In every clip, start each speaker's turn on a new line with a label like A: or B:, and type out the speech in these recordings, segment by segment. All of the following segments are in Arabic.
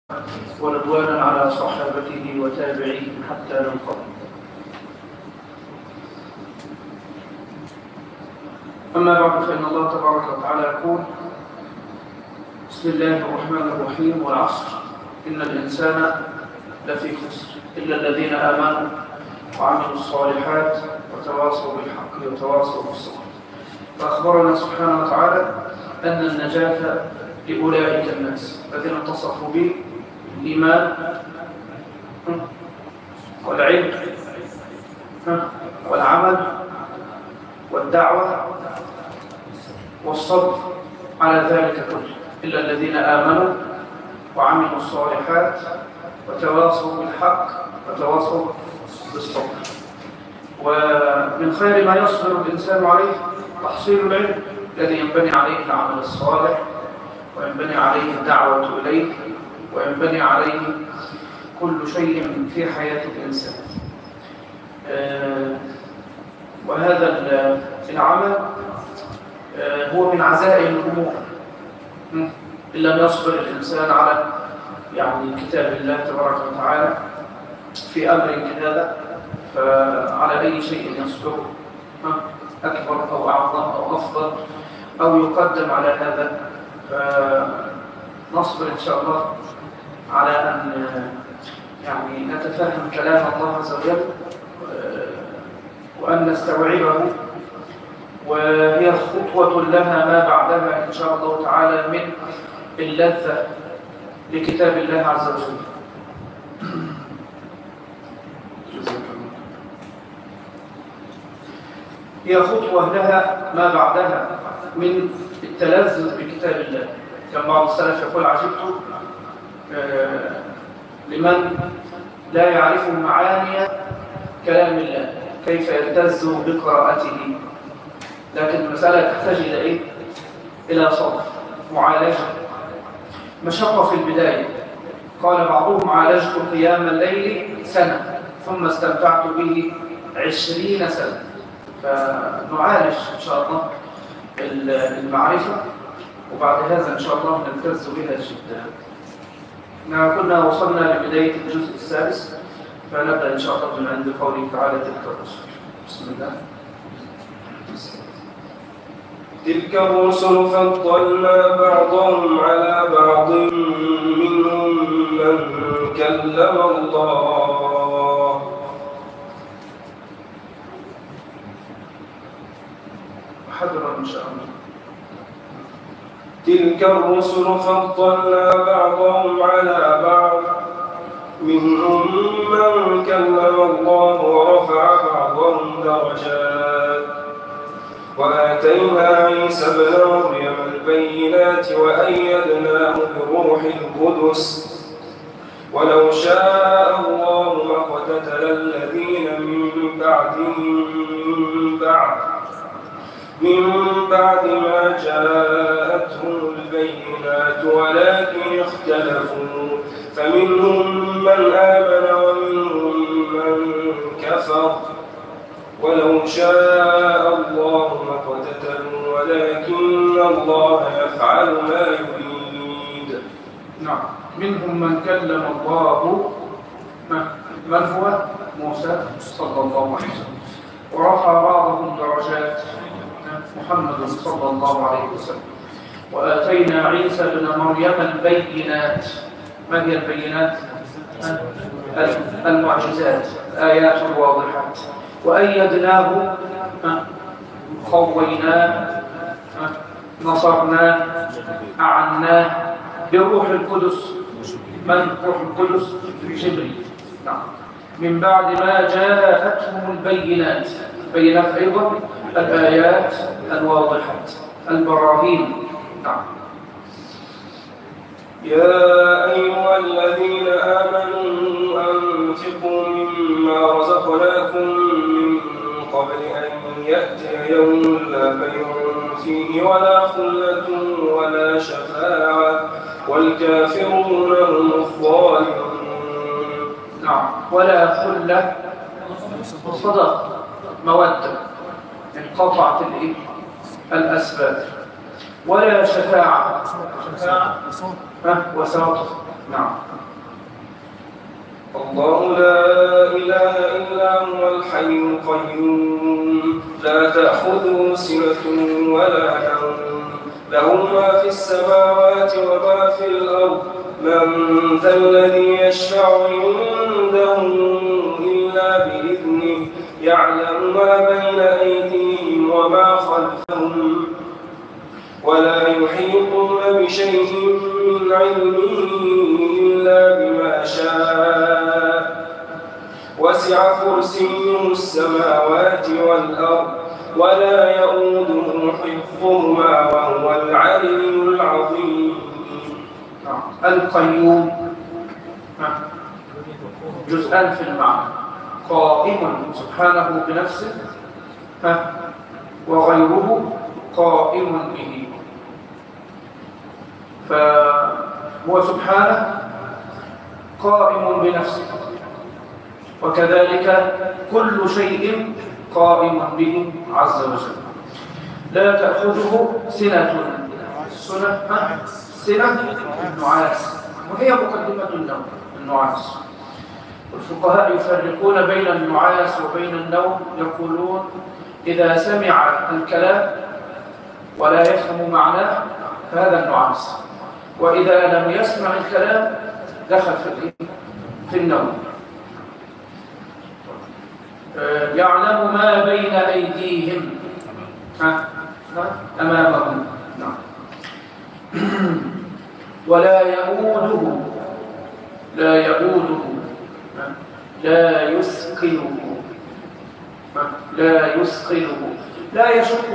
A: ورضوانا على صحابته وتابعيه حتى نلقاه. أما بعد، فإن الله تبارك وتعالى يقول: بسم الله الرحمن الرحيم، والعصر إن الإنسان لفي خسر إلا الذين آمنوا وعملوا الصالحات وتواصوا بالحق وتواصوا بالصبر. فأخبرنا سبحانه وتعالى أن النجاة لأولئك الناس الذين اتصفوا به الإيمان والعلم والعمل والدعوة والصبر على ذلك كله، إلا الذين آمنوا وعملوا الصالحات وتواصوا بالحق وتواصوا بالصبر. ومن خير ما يصبر الإنسان عليه تحصيل العلم الذي ينبني عليه العمل الصالح، وينبني عليه الدعوة إليه، وينبني عليه كل شيء في حياة الإنسان. وهذا العمل هو من عزائم الأمور. إن لم يصبر الإنسان على كتاب الله تبارك وتعالى في أمر كهذا، فعلى أي شيء يصبر أكبر أو أعظم أو أفضل أو يقدم على هذا، فنصبر إن شاء الله على أن نتفهم كلام الله عز وجل وأن نستوعبه، وهي خطوة لها ما بعدها إن شاء الله تعالى من اللذة لكتاب الله عز وجل. هي خطوة لها ما بعدها من التلذذ بكتاب الله. كان بعض السلف يقول: عجبت لمن لا يعرف معاني كلام الله كيف يلتز بقراءته. لكن المسألة تحتاج إلى إيه؟ إلى صبر، معالجة، مشقة في البداية. قال بعضهم: عالجت قيام الليل سنة ثم استمتعت به 20 سنة. فنعالج إن شاء الله المعرفة، وبعد هذا إن شاء الله نلتز بها جدا. كنا وصلنا لبداية الجزء السادس، فنبدأ إن شاء الله من عند قوله تعالى: تلك الرسل. بسم الله.
B: تلك الرسل فضلنا بعضهم على بعض، منهم من كلم الله،
A: حضر إن شاء الله.
B: تلك الرسل فضلنا بعضهم على بعض، منهم من كلم الله ورفع بعضهم درجات، وآتينا عيسى ابن مريم البينات وأيدناه بروح القدس، ولو شاء الله ما اقتتل الذين من بعد ما جاءتهم البينات، ولكن اختلفوا، فمنهم من آمن ومنهم من كفر، ولو شاء الله ما اقتتلوا ولكن الله يفعل ما يريد.
A: نعم. منهم من كلم الله، من هو؟ موسى صلى الله عليه وسلم، ورفع بعضهم درجات، محمد صلى الله عليه وسلم. وآتينا عيسى ابن مريم البينات. ما هي البينات؟ المعجزات، الآيات الواضحات. وأيدناه، قويناه، نصرناه، أعناه بروح القدس. من روح القدس؟ جبريل. نعم. من بعد ما جاءتهم البينات. البينات أيضا الآيات الواضحات، البراهين. نعم.
B: يا أيها الذين آمنوا أنفقوا مما رزقناكم من قبل أن يأتي يوم لا بيع فيه ولا خلة ولا شفاعة والكافرون هم الظالمون.
A: نعم. ولا خلة، صدق، مودة، انقطعت الأسباب. ولا شفاعة، وساطة، نعم.
B: الله لا إله إلا هو الحي القيوم لا تأخذه سنة ولا نوم له ما في السماوات وما في الأرض من ذا الذي يشفع عنده إلا بإذنه يعلم ما بين أيديهم وما خلفهم ولا يحيطون بشيء من علمه إلا بما شاء وسع كرسيه السماوات والأرض ولا يؤوده حفظهما وهو العلي العظيم.
A: القيوم جزءان في المعنى، قائم سبحانه بنفسه وغيره قائم به. فهو سبحانه قائم بنفسه، وكذلك كل شيء قائم به عز وجل. لا تأخذه سنة، سنة النعاس، وهي مقدمة النوم النعاس. والفقهاء يفرقون بين النعاس وبين النوم، يقولون إذا سمع الكلام ولا يفهم معناه فهذا النعاس، وإذا لم يسمع الكلام دخل في النوم. يعلم ما بين أيديهم أمامهم، ولا يؤوده، لا يثقله، لا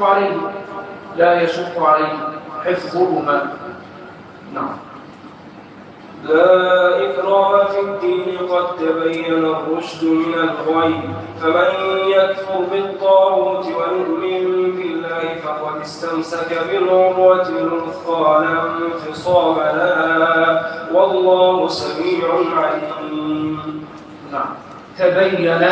A: يشق عليه حفظهما. نعم.
B: لا إكراه في الدين قد تبين الرشد من الغي فمن يكفر بالطاغوت ويؤمن بالله فقد استمسك بالعروة الوثقى لا انفصام لها والله سميع عليم.
A: نعم. تبين،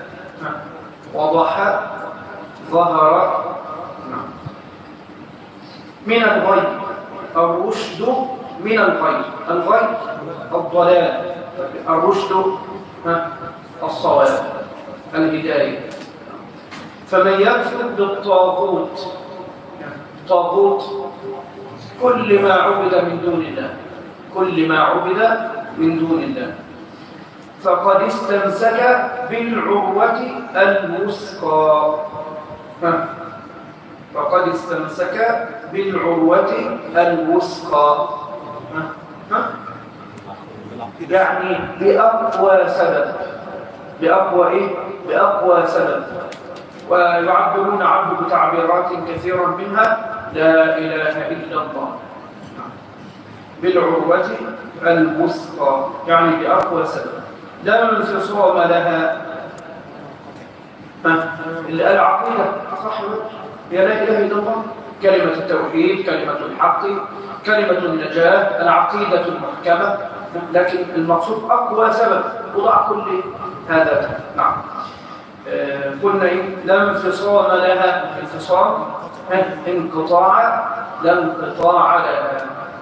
A: وضح، ظهر. نعم. من الغي، الرشد من الغي، الغي الضلال، الرشد الصواب الهداية. فمن يكفر بالطاغوت، طاغوت كل ما عبد من دون الله، كل ما عبد من دون الله، فقد استمسك بالعروة الوثقى، فقد استمسك بالعروة الوثقى، يعني بأقوى سبب، بأقوى سبب. ويعبرون عنه بتعبيرات كثيرة منها لا إله إلا الله، بالعروة الوثقى يعني بأقوى سبب لا انفصام لها. العقيدة صح، هي لا إله إلا الله، كلمة التوحيد، كلمة الحق، كلمة النجاة، العقيدة المحكمة، لكن المقصود أقوى سبب وضع كل هذا. نعم. قلنا لا انفصام لها، انفصام انقطاع، لا انقطاع لها.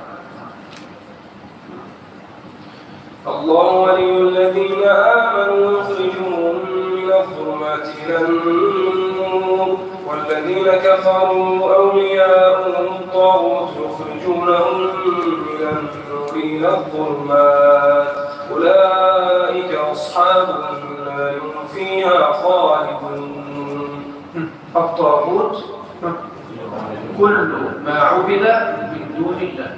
B: الله ولي الذين آمنوا يخرجهم من الظلمات إلى النور والذين كفروا أولياءهم الطاغوت يخرجونهم من النور إلى الظلمات أولئك أصحاب النار هم فيها خالدون.
A: الطاغوت كل ما عبد من دون الله،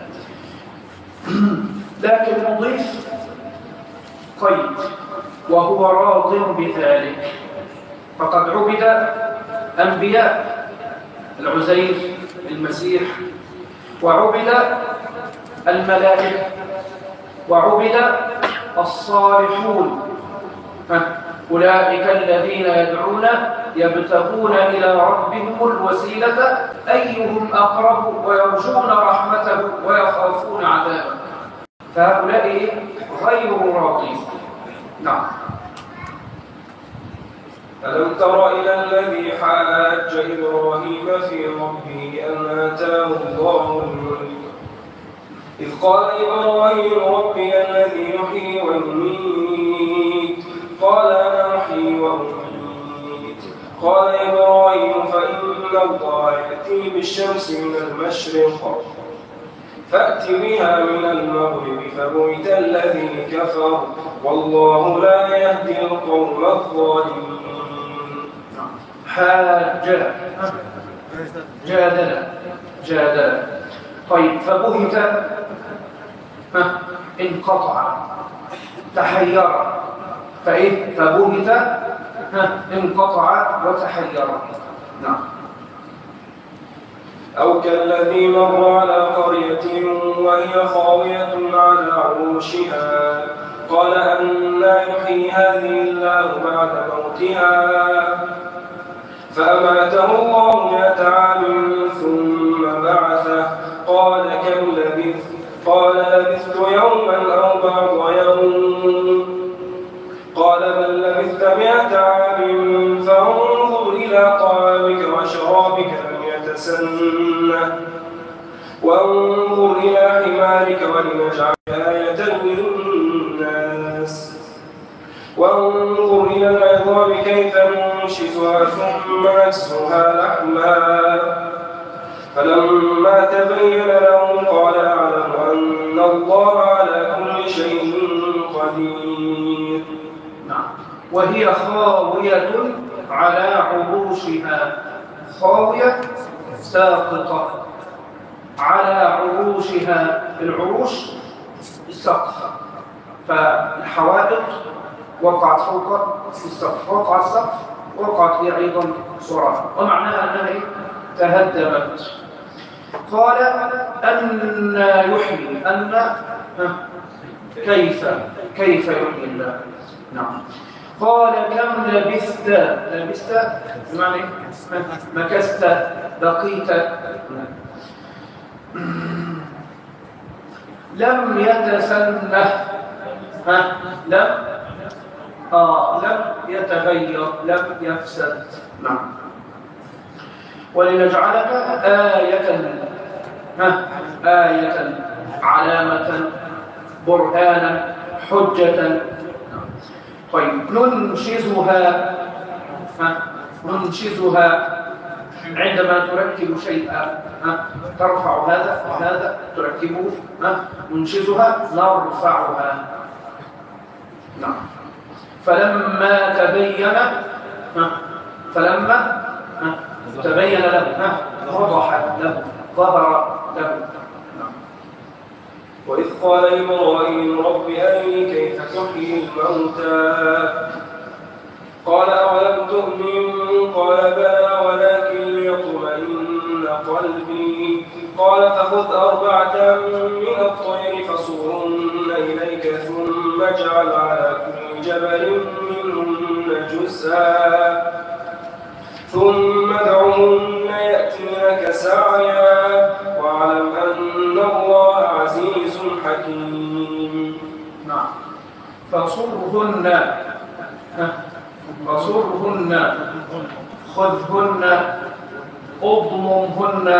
A: لكن نضيف قيد وهو راض بذلك. فقد عبد أنبياء، العزير، المسيح، وعبد الملائكة، وعبد الصالحون، أولئك الذين يدعون يبتغون إلى ربهم الوسيلة أيهم أقرب ويرجون رحمته ويخافون عذابه، فهؤلاء غير راضين. نعم.
B: ألم تر إلى الذي حاج إبراهيم في ربه أن آتاه الله الملك إذ قال إبراهيم ربي الذي يحيي ويميت قال أنا أحيي وأميت قال إبراهيم فإن الله يأتي بالشمس من المشرق فأت بها من المغرب فبهت الذي كفر والله لا يهدي القوم الظالمين.
A: حاج جادل. طيب فبهت انقطع تحير فبهت انقطع وتحير. نعم.
B: أو كالذي مر على قرية وهي خاوية على عروشها قال أنى يحيي هذه الله بعد موتها فأماته الله 100 عام ثم بعثه قال كم لبثت قال لبثت يوما أو بعض يوم قال بل لبثت 100 عام فانظر إلى طعامك وشرابك لم يتسنه وانظر إلى حمارك ولنجعلك آية للناس وانظر إلى العظام كيف ننشزها ثم نكسوها لحما فلما تبين له قال أعلم أن الله على كل شيء قدير.
A: وهي خاوية على عروشها خاوية ساقطة على عروشها. العروش السقف فالحوائط وقعت فوق السقف وقع السقف وقعت هي أيضا صراحة ومعناها أنها تهدمت. قال أن يحيي أن كيف يحيي الله. نعم. قال كم لبثت بمعنى مكثت بقيت لم يتسنه لم يتغير لم يفسد. نعم. ولنجعلك آية علامة برهانا حجة. طيب ننشزها عندما تركب شيئا ترفع هذا وهذا تركبه ننشزها نرفعها. نعم. فلما تبين له وضح له ظهر له.
B: وإذ قال إبراهيم رب أرني كيف تحيي الموتى قال أولم تؤمن قال بلى ولكن ليطمئن قلبي قال فخذ 4 من الطير فصرهن إليك ثم اجعل على كل جبل منهن جزءا ثم ادعهن يأتينك سعيا واعلم أن الله عزيز حكيم.
A: نعم. فصرهن خذهن اضممهن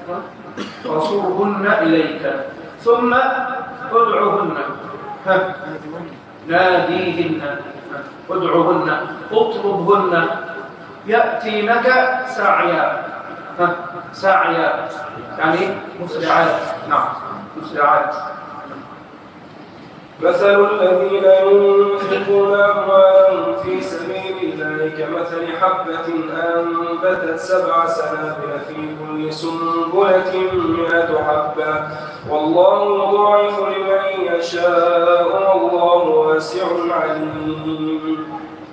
A: فصرهن إليك ثم ادعهن ناديهن ادعهن اطلبهن يأتينك سعيا يعني مسرعات. نعم مسرعات.
B: مثل الذين ينفقون أموالهم في سبيل الله كمثل حبة أنبتت 7 سنابل في كل سنبلة 100 حبة والله يضاعف لمن يشاء والله واسع عليم.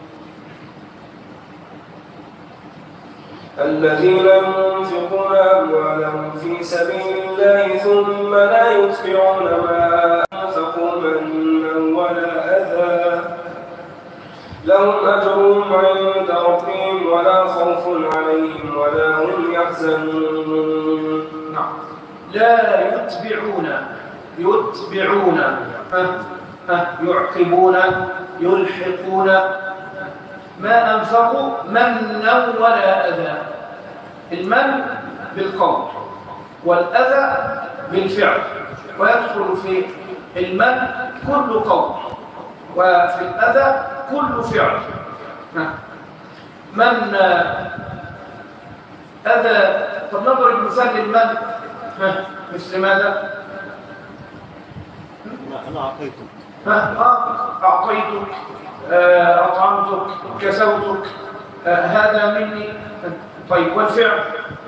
B: الذين ينفقون أموالهم في سبيل الله ثم لا يتبعون ما أنفقوا منا ولا أذى لهم أجرهم عند ربهم ولا خوف عليهم ولا هم يحزنون.
A: لا يتبعون يعقبون يلحقون ما أنفقوا منا ولا أذى. المن بالقول والأذى بالفعل، ويدخل في المن كل قول، وفي الأذى كل فعل. من أذى، طب نضرب مثال للمن مثل ماذا؟
C: أنا أعطيتك،
A: أعطيتك، أطعمتك، كسوتك، هذا مني. طيب والفعل؟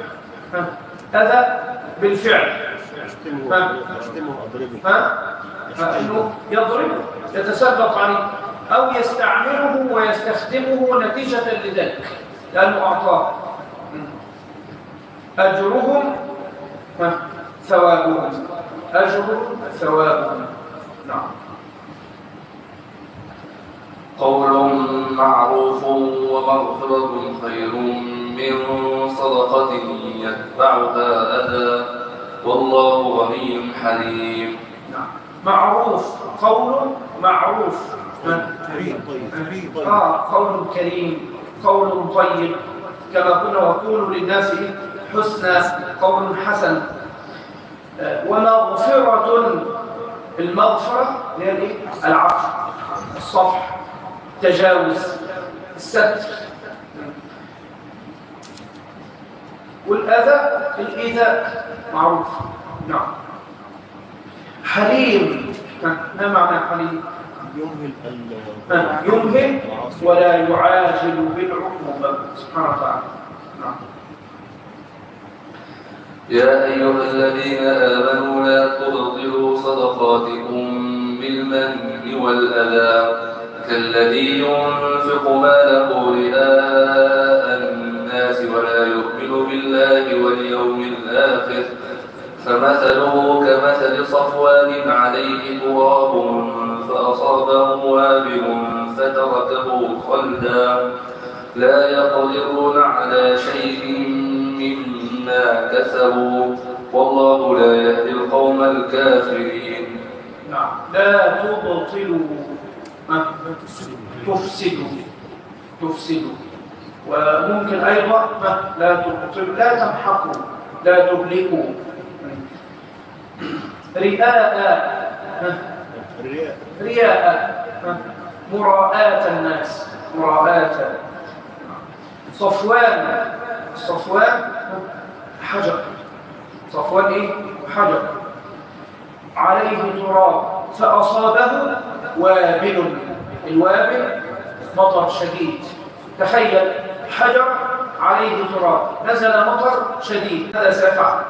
A: أذى بالفعل،
C: أشتمه أضربه،
A: إنه يضرب، يتسلط عليه، أو يستعمله ويستخدمه نتيجة لذلك لأنه أعطاه. أجرهم ثوابهم، أجرهم ثوابهم. نعم.
D: قول معروف ومغفرة خير من صدقة يتبعها أذى والله غني حليم.
A: نعم. معروف، قول معروف، قول كريم، قول طيب، كما قلنا وقولوا للناس حسنى، قول حسن. ومغفرة، المغفرة هي العفو، الصفح، التجاوز، الستر. والأذى الإيذاء معروف. نعم. حليم، ما معنى حليم؟ يمهل ولا يعاجل بالعقوبة سبحانه وتعالى. نعم.
D: يا أيها الذين آمنوا لا تبطلوا صدقاتكم بالمن والأذى كالذي ينفق ماله رئاء الناس ولا يؤمن بالله واليوم الآخر فمثله كمثل صفوان عليه تراب فأصابه وابل فتركه صلدا لا يقدرون على شيء مما كسبوا والله لا يهدي القوم الكافرين.
A: نعم. لا تبطلوا، تفسدوا، وممكن أيضا لا تبطلوا، لا تمحقوا، لا تهلكوا. رياء، مراءة الناس، مراءة. صفوان حجر، صفوان حجر عليه تراب فأصابه وابل، الوابل مطر شديد. تخيل حجر عليه تراب، نزل مطر شديد، ماذا سيفعل؟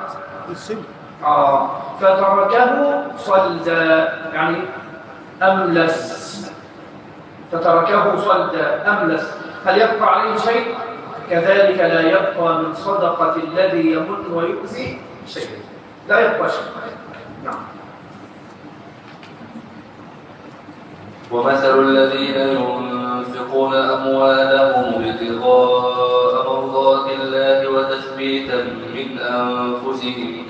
A: فتركه صلدا، يعني أملس، فتركه صلدا أملس. هل يبقى عليه شيء؟ كذلك لا يبقى من صدقة الذي يمن ويؤذي شيء، لا يبقى شيء. نعم.
D: ومثل الذين ينفقون أموالهم ابتغاء مرضات الله وتثبيتا من أنفسهم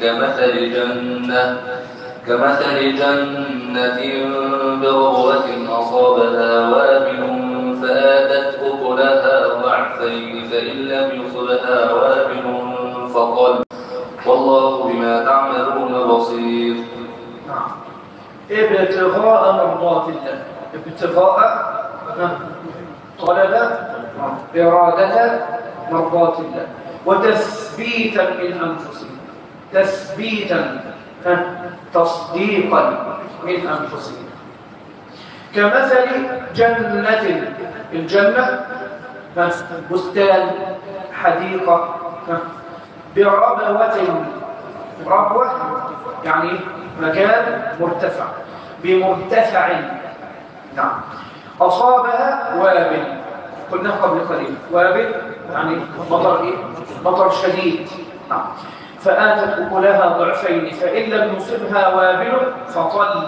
D: كمثل جنة بربوة أصابها وابل فآتت أكلها ضعفين فإن لم يصبها وابل فطل والله بما تعملون بصير.
A: نعم. ابتغاء مرضات الله، ابتغاء طلب إرادة مرضات الله، وتثبيتا من أنفسهم، تثبيتا تصديقا من أنفسهم. كمثل جنة، الجنة بستان، حديقة، ربوة يعني مكان مرتفع، بمرتفع. نعم. أصابها وابل، قلنا قبل قليل، وابل يعني مطر مطر شديد. نعم. فآتت أكلها ضعفين فإن لم يصبها وابل فطل،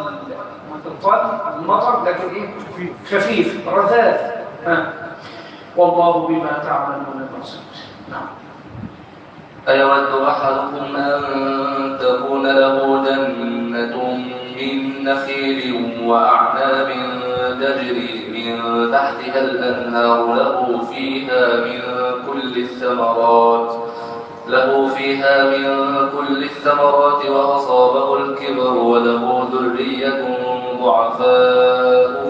A: المطر لكن خفيف رذاذ. والله بما تعملون بصير. نعم.
D: أيود أحدكم أن تكون له جنة من نخيل وأعناب تجري من تحتها الأنهار له فيها من كل الثمرات له فيها من كل الثمرات وأصابه الكبر وله ذرية ضعفاء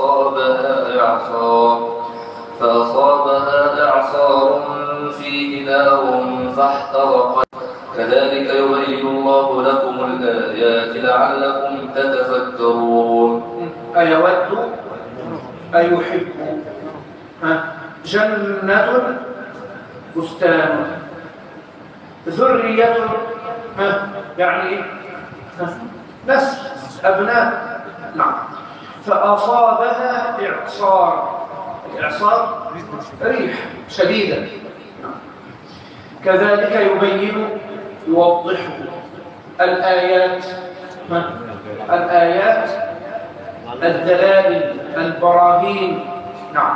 D: فأصابها إعصار فيه نار فاحترقت كذلك يبين الله لكم الآيات لعلكم تتفكرون.
A: أيود أيحب جنة بستان ذرية يعني نسل أبناء نعم فأصابها إعصار الإعصار ريح شديدة كذلك يبين يوضح الآيات الدلائل البراهين نعم.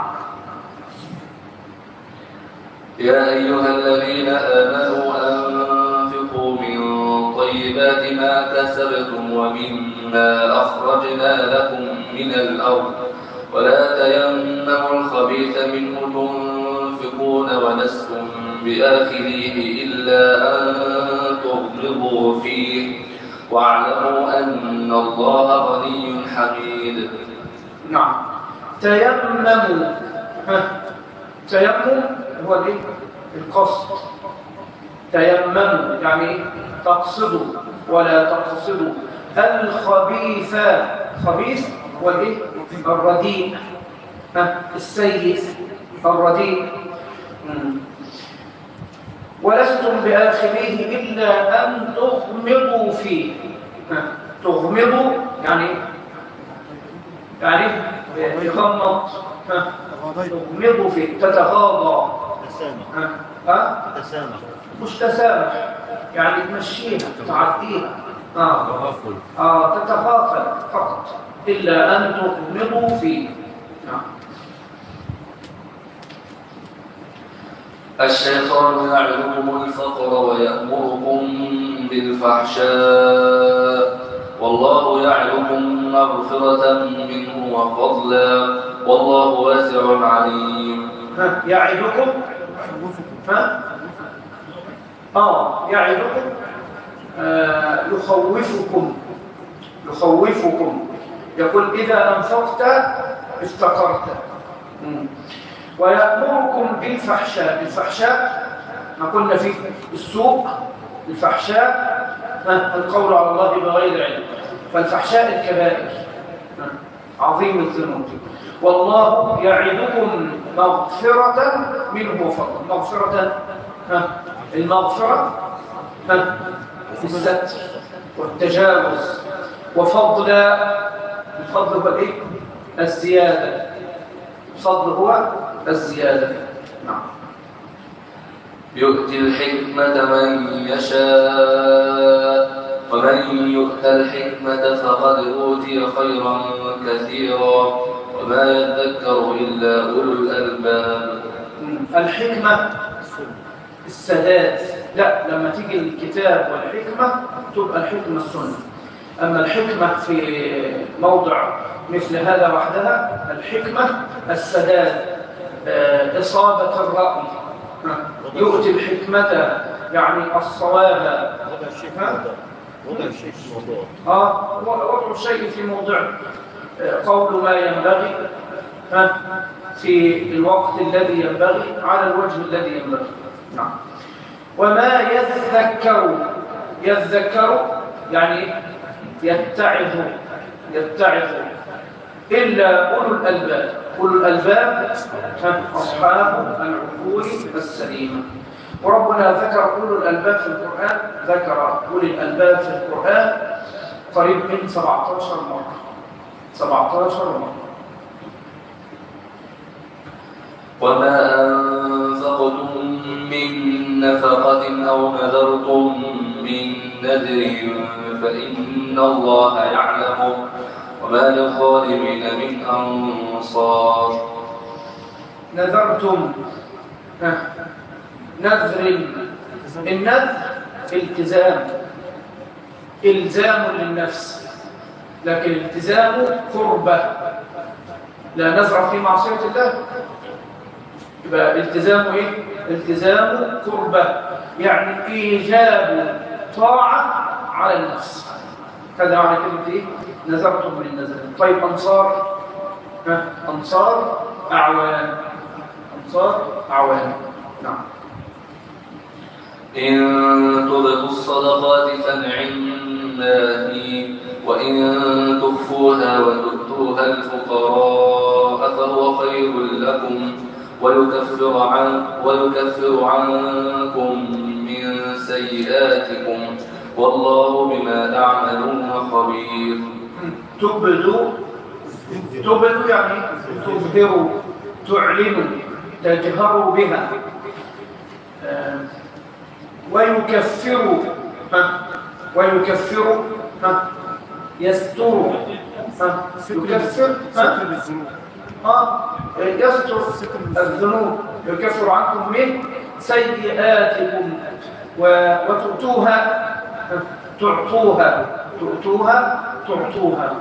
D: يا أيها الذين آمنوا أنفقوا من طيبات ما كسبتم ومما أخرجنا لكم من الأرض ولا تيمموا الخبيث منه تنفقون ولستم بآخذيه إلا أن تغمضوا فيه واعلموا أن الله غني حميد.
A: نعم. تيمموا تيمم هو القصد. تيمموا يعني تقصدوا ولا تقصدوا الخبيث. خبيث هو الرديء السيء الرديء ولستم بآخذيه إلا أن تغمضوا فيه. تغمضوا يعني يغمض تغمضوا فيه تتغاضى
C: تسامح
A: مش تسامح يعني تمشيها تعديها تتغافل فقط إلا أن تغمضوا فيه.
D: الشيطان يعدكم الفقر ويأمركم بالفحشاء والله يعدكم مغفرة منه وفضلا والله واسع عليم.
A: يعدكم يعدكم يخوفكم يقول إذا أنفقت افتقرت ويأمركم بالفحشاء. الفحشاء ما قلنا في السوق الفحشاء القول على الله بغير علم فالفحشاء الكبائر عظيم الذنوب والله يعدكم مغفرة منه وفضلا. مغفرة المغفرة الستر والتجاوز وفضلا. الفضل هو الزيادة. الفضل هو الزيادة. نعم.
D: يؤتي الحكمة من يشاء ومن يؤت الحكمة فقد أوتي خيرا كثيرا وما يذكر إلا أولو الألباب.
A: الحكمة السداد. لا لما تيجي الكتاب والحكمة تبقى الحكمة السنة. أما الحكمة في موضع مثل هذا وحدها الحكمة السداد إصابة الرأي. يؤتي الحكمة يعني الصواب.
C: وضع الشيء في الموضوع.
A: وضع الشيء في موضع قول ما ينبغي في الوقت الذي ينبغي على الوجه الذي ينبغي. نعم. وما يذكر يعني يتعظ إلا أولو الألباب. أولو الألباب أصحاب العقول السليمة. وربنا ذكر أولو الألباب في القرآن ذكر أولي الألباب في القرآن قريب من 17 مرة. 17 مرة.
D: وما أنفقتم من نفقة أو نذرتم من نذر فإن الله يعلمه وما للظالمين من أنصار.
A: نذرتم نذر. النذر إلزام للنفس لكن التزام قربة. لا نذر في معصية الله يبقى التزام ايه؟ التزام قربة، يعني ايجاب طاعة على النفس. هذا معنى كلمة ايه؟ نذرتم من نذر. طيب أنصار، أنصار أعوان، أنصار أعوان. نعم.
D: إن تبدوا الصدقات فنعما هي، وإن تخفوها وتؤتوها الفقراء فهو خير لكم ويكفر عنكم من سيئاتكم والله بما تعملون خبير.
A: تبدوا يعني تظهروا، تعلنوا، تجهروا بها. ويكفروا، ويكفروا يستروا، يكفر يستر الذنوب، يكفر عنكم من سيئاتكم وتؤتوها، تعطوها.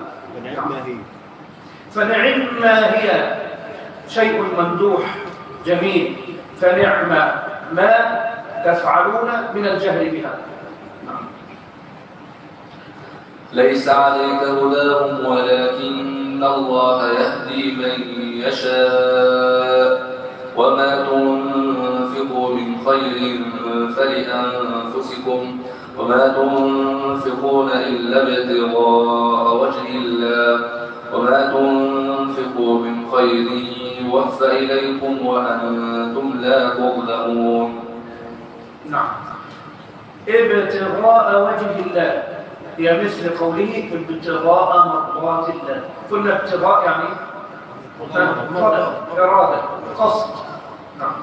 A: فنعم ما هي، شيء ممدوح جميل، فنعم ما تفعلون من الجهل بها.
D: ليس عليك هداهم ولكن الله يهدي من يشاء وما تنفقوا من خير فلأنفسكم وما تنفقون إلا ابتغاء وجه الله وما تنفقوا من خير يوفى إليكم وأنتم لا تظلمون.
A: نعم. ابتغاء وجه الله هي مثل قوله ابتغاء مرضات الله. قلنا ابتغاء يعني إرادة، قصد. نعم.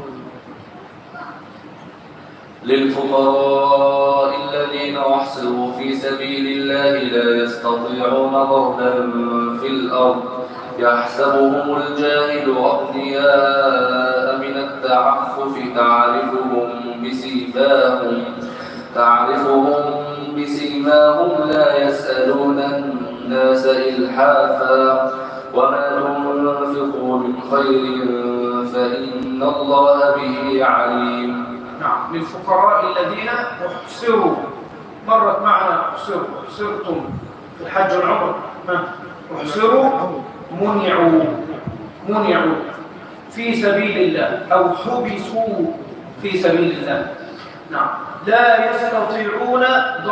D: للفقراء الذين أحصروا في سبيل الله لا يستطيعون ضربا في الأرض يحسبهم الجاهل أغنياء من التعفف تعرفهم بسيماهم لا يسألون الناس إلحافا وما تنفقوا من خير فإن الله به عليم.
A: نعم. للفقراء الذين احصروا، مرت معنا احصرتم في الحج والعمرة، احصروا منعوا في سبيل الله أو حبسوا في سبيل الله. نعم. لا يستطيعون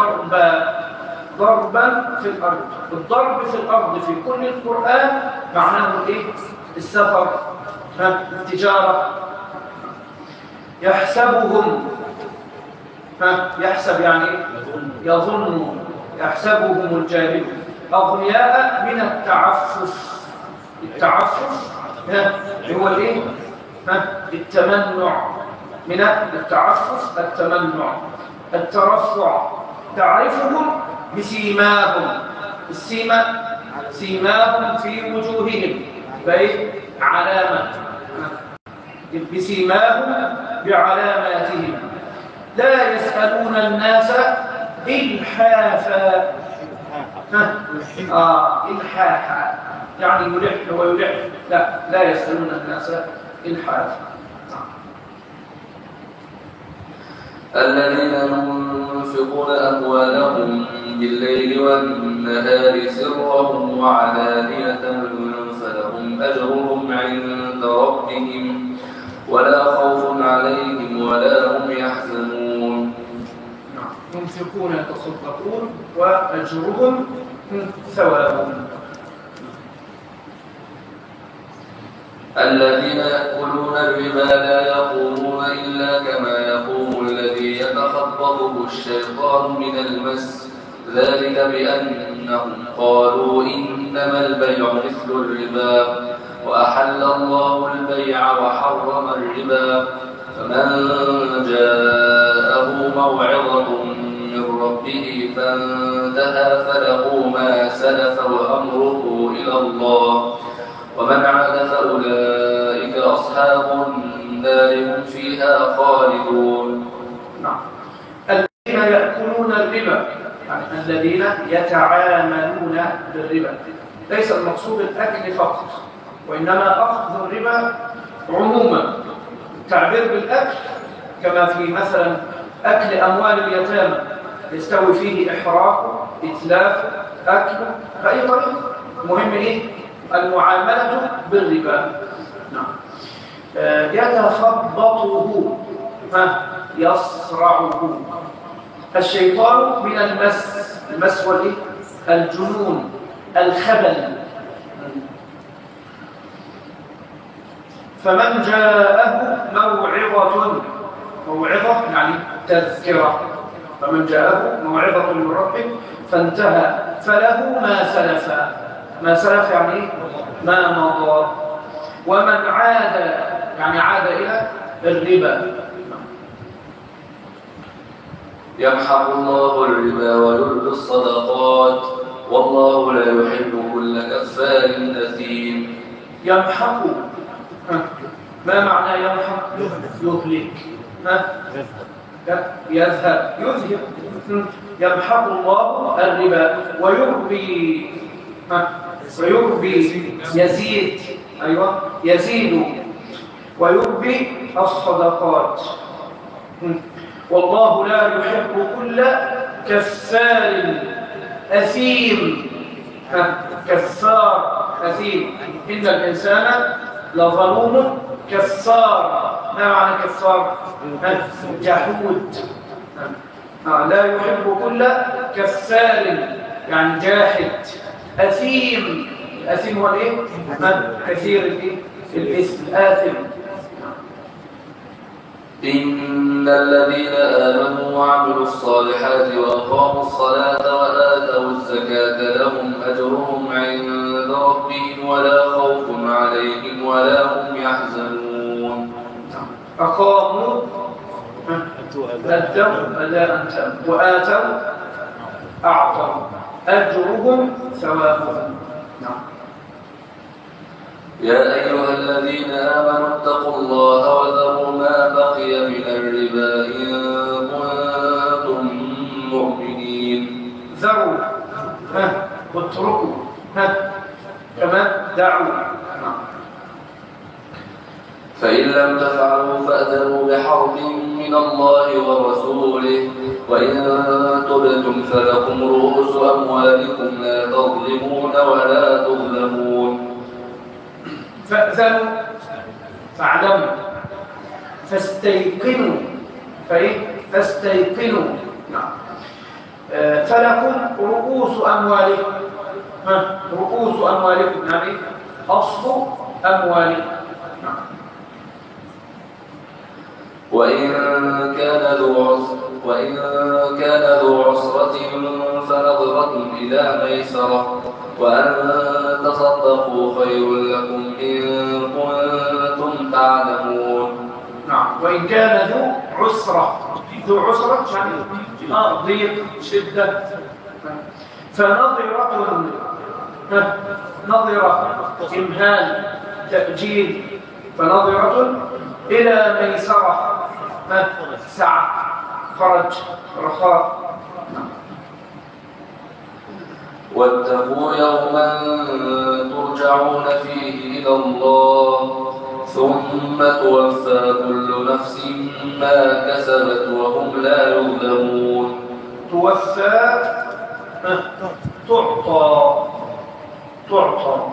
A: ضربا في الأرض. الضرب في الأرض في كل القرآن معناه إيه؟ السفر، التجارة. يحسبهم، يحسب يعني يظن، يحسبهم الجاهل أغنياء من التعفف. التعفف هو الايه؟ التمنع، من التعفف التمنع، الترفع. تعرفهم بسيماهم، سيماهم في وجوههم، علامة، بسيماهم بعلاماتهم. لا يسألون الناس إلحافا، إلحافا يعني يلح ويلح، لا يسألون الناس إلحافا.
D: الذين ينفقون أموالهم بالليل والنهار سرا وعلانية فلهم أجرهم عند ربهم ولا خوف عليهم ولا هم يحزنون.
A: ينفقون يتصدقون وأجرهم ثوابهم.
D: الذين يأكلون الربا لا يقومون إلا كما يقوم الذي يتخبطه الشيطان من المس ذلك بأنهم قالوا إنما البيع مثل الربا وأحل الله البيع وحرم الربا فمن جاءه موعظة من ربه فانتهى فله ما سلف وأمره إلى الله ومن عاد فأولئك أصحاب النار هم فيها خالدون.
A: الذين يأكلون الربا يعني الذين يتعاملون بالربا، ليس المقصود الأكل فقط، وإنما أخذ الربا عموما. التعبير بالأكل كما في مثلا أكل أموال اليتامى يستوي فيه إحراق، إتلاف، أكل بأي طريقة. المهم إيه؟ المعاملة بالربا. نعم. يتخبطه، يصرعه الشيطان من المس. المس هو الايه؟ الجنون، الخبل. فمن جاءه موعظة يعني تذكرة، فمن جاءه موعظة من ربه فانتهى فله ما سلف يعني ايه؟ ما مضى. ومن عاد يعني عاد إلى الربا.
D: يمحق الله الربا ويربي الصدقات والله لا يحب كل كفار أثيم.
A: يمحق، ما معنى يمحق؟ يهلك، يذهب. يمحق الله الربا ويربي يزيد، أيوة يزيد، ويربي الصدقات. والله لا يحب كل كفار أثيم. كفار أثيم، إن الإنسان لظلوم كفار. ما معنى كفار؟ جحود. لا يحب كل كفار يعني جاحد. أثيم، الأثيم هو الايه؟ كثير الاسم، الآثم.
D: إن الذين آمنوا وعملوا الصالحات وأقاموا الصلاة وآتوا الزكاة لهم أجرهم عند ربهم ولا خوف عليهم ولا هم يحزنون.
A: أقاموا أداء وآتوا أعطوا أجرهم ثوابهم.
D: يا أيها الذين آمنوا اتقوا الله وذروا ما بقي من الربا إن كنتم مؤمنين.
A: ذروا واتركوا كما دعوا.
D: فإن لم تفعلوا فأذنوا بحرب من الله ورسوله وإن تبتم فلكم رؤوس أموالكم لا تظلمون ولا تظلمون.
A: فأذنوا، فاعلموا، فاستيقنوا، فاستيقنوا. فلكم رؤوس أموالكم. رؤوس أموالكم يعني أصل أموالكم.
D: وإن كان ذو عسرة فنظرة إلى ميسرة وأن تصدقوا خير لكم إن كنتم تعلمون.
A: وإن كان ذو عسرة يعني ضيق، شدة. فنظرة، إمهال، تأجيل. فنظرة إلى ميسرة، سعة، فرج، رخاء.
D: واتقوا يوما ترجعون فيه إلى الله ثم توفى كل نفس ما كسبت وهم لا يظلمون.
A: توفى، تعطى.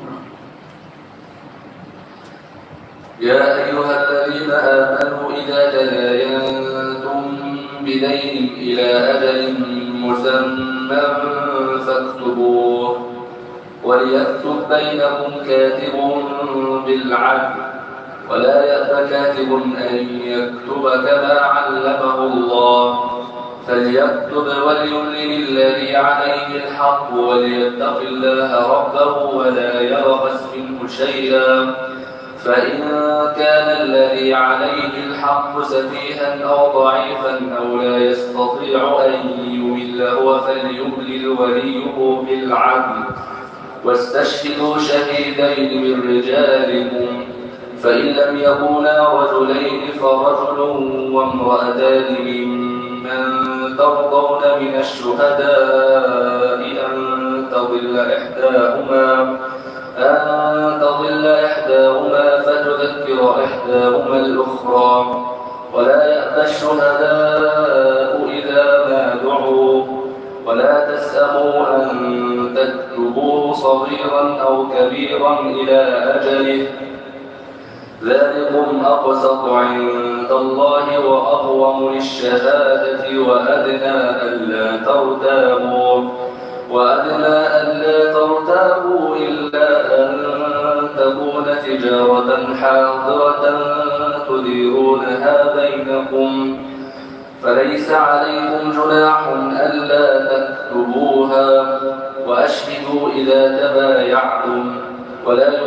D: يا أيها الذين آمنوا إذا تداينتم بدين إلى أجل مسمى فاكتبوه وليكتب بينكم كاتب بالعدل ولا يأب كاتب أن يكتب كما علمه الله فليكتب وليملل الذي عليه الحق وليتق الله ربه ولا يرغس منه شيئا فإن كان الذي عليه الحق سفيها أو ضعيفا أو لا يستطيع أن يمل هو فليملل وليه بالعدل واستشهدوا شهيدين من رجالكم فإن لم يكونا رجلين فرجل وامرأتان ممن ترضون من الشهداء أن تضل إحداهما فتذكر تضير إحداهما الأخرى ولا يأبى الشهداء إذا ما دعوا ولا تسأموا أن تكتبوه صغيرا أو كبيرا إلى أجله ذلكم أقسط عند الله وأقوم للشهادة وأدنى ألا ترتابوا إلا أن تكون تجارة حاضرة تديرونها بينكم فليس عليكم جناح ألا تكتبوها وأشهدوا إذا تبايعتم ولا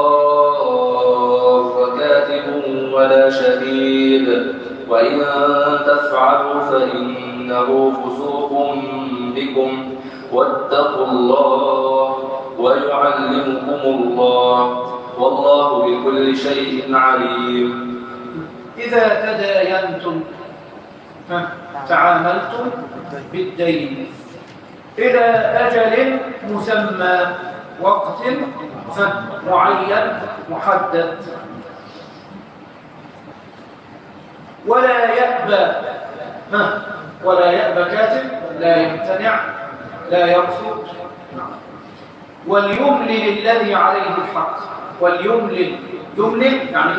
D: يضار كاتب ولا شهيد وإن تفعلوا فإنه فسوق بكم واتقوا الله ويعلمكم الله والله بكل شيء عليم.
A: إذا تداينتم تعاملتم بالدين إلى أجل مسمى وقت معين محدد ولا يأبى كاتب لا يمتنع لا يرفض وليملل الذي عليه الحق وليملل يعني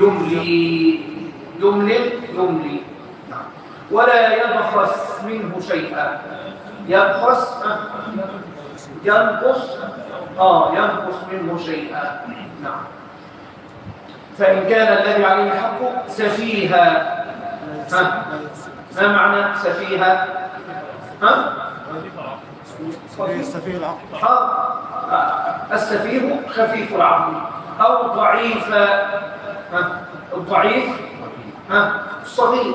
A: يملي ولا يبخس منه شيئا يبخس ينقص منه شيئا نعم فإن كان الذي عليه الحق سفيها ما معنى سفيها
C: سفيه العقل
A: السفيه خفيف العقل أو ضعيف الضعيف صغير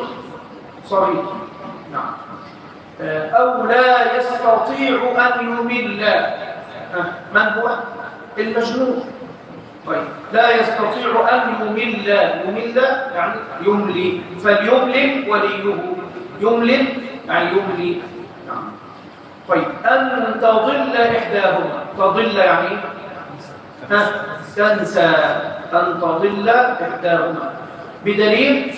A: نعم أو لا يستطيع أن يمل من هو المجنون طيب لا يستطيع أن يمل يعني يملي فليملل وليه يملل يعني يملي نعم طيب أن تضل إحداهما تضل يعني تنسى أن تضل إحداهما بدليل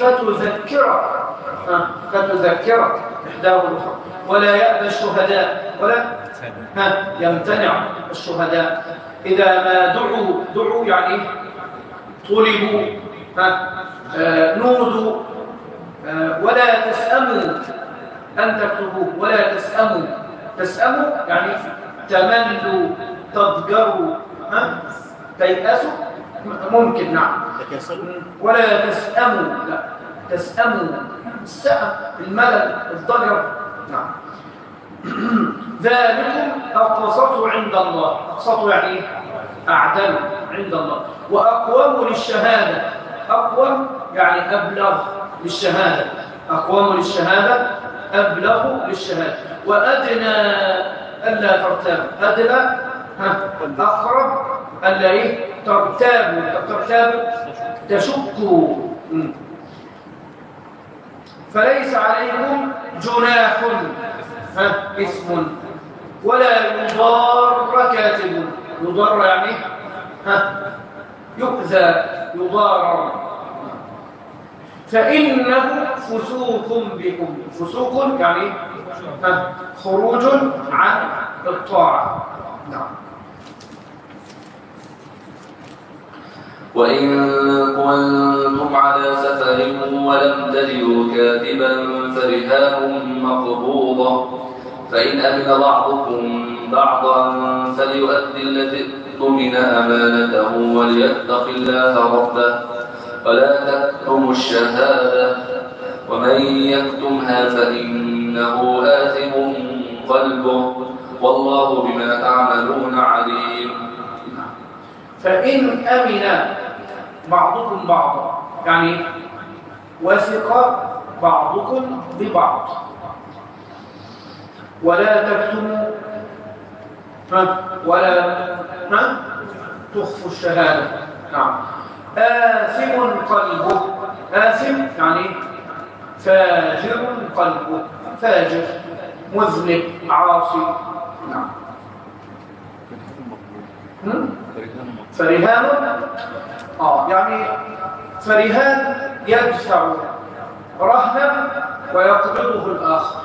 A: فتذكر إحداهما ولا يأبى الشهداء ولا يمتنع الشهداء إذا ما دعوا يعني طلبوا نودوا ولا تسأموا أن تكتبوه ولا تسأموا يعني تملوا تضجروا تيأسوا ممكن نعم ولا تسأموا لا تسأموا السأم الملل الضجر نعم ذلكم أقسط عند الله أقسط يعني أعدل عند الله وأقوم للشهادة أقوم يعني أبلغ للشهادة أقوم للشهادة أبلغ للشهادة وأدنى ألا ترتاب أدنى أقرب ألا ترتاب تشكوا فليس عليكم جناح اسم ولا يضار كاتب يضار يعني يؤذى يضار فإنه فسوق بكم فسوق يعني خروج عن الطاعة نعم
D: وإن كنتم على سفر ولم تجدوا كاتبا فرهان مقبوضة فإن أمن بعضكم بعضا فليؤدي الذي اؤتمن أمانته وليتق الله ربه ولا تكتموا الشهادة ومن يكتمها فإنه آثم قلبه والله بما تعملون عليم.
A: فإن أمن بعضكم بعضا يعني وثق بعضكم ببعض ولا تكتموا ولا تخفوا الشهادة نعم آثم قلبه آثم يعني فاجر قلبه فاجر مذنب عاصي نعم فرهان يعني فرهان يدفع رهنا ويقبضه الآخر.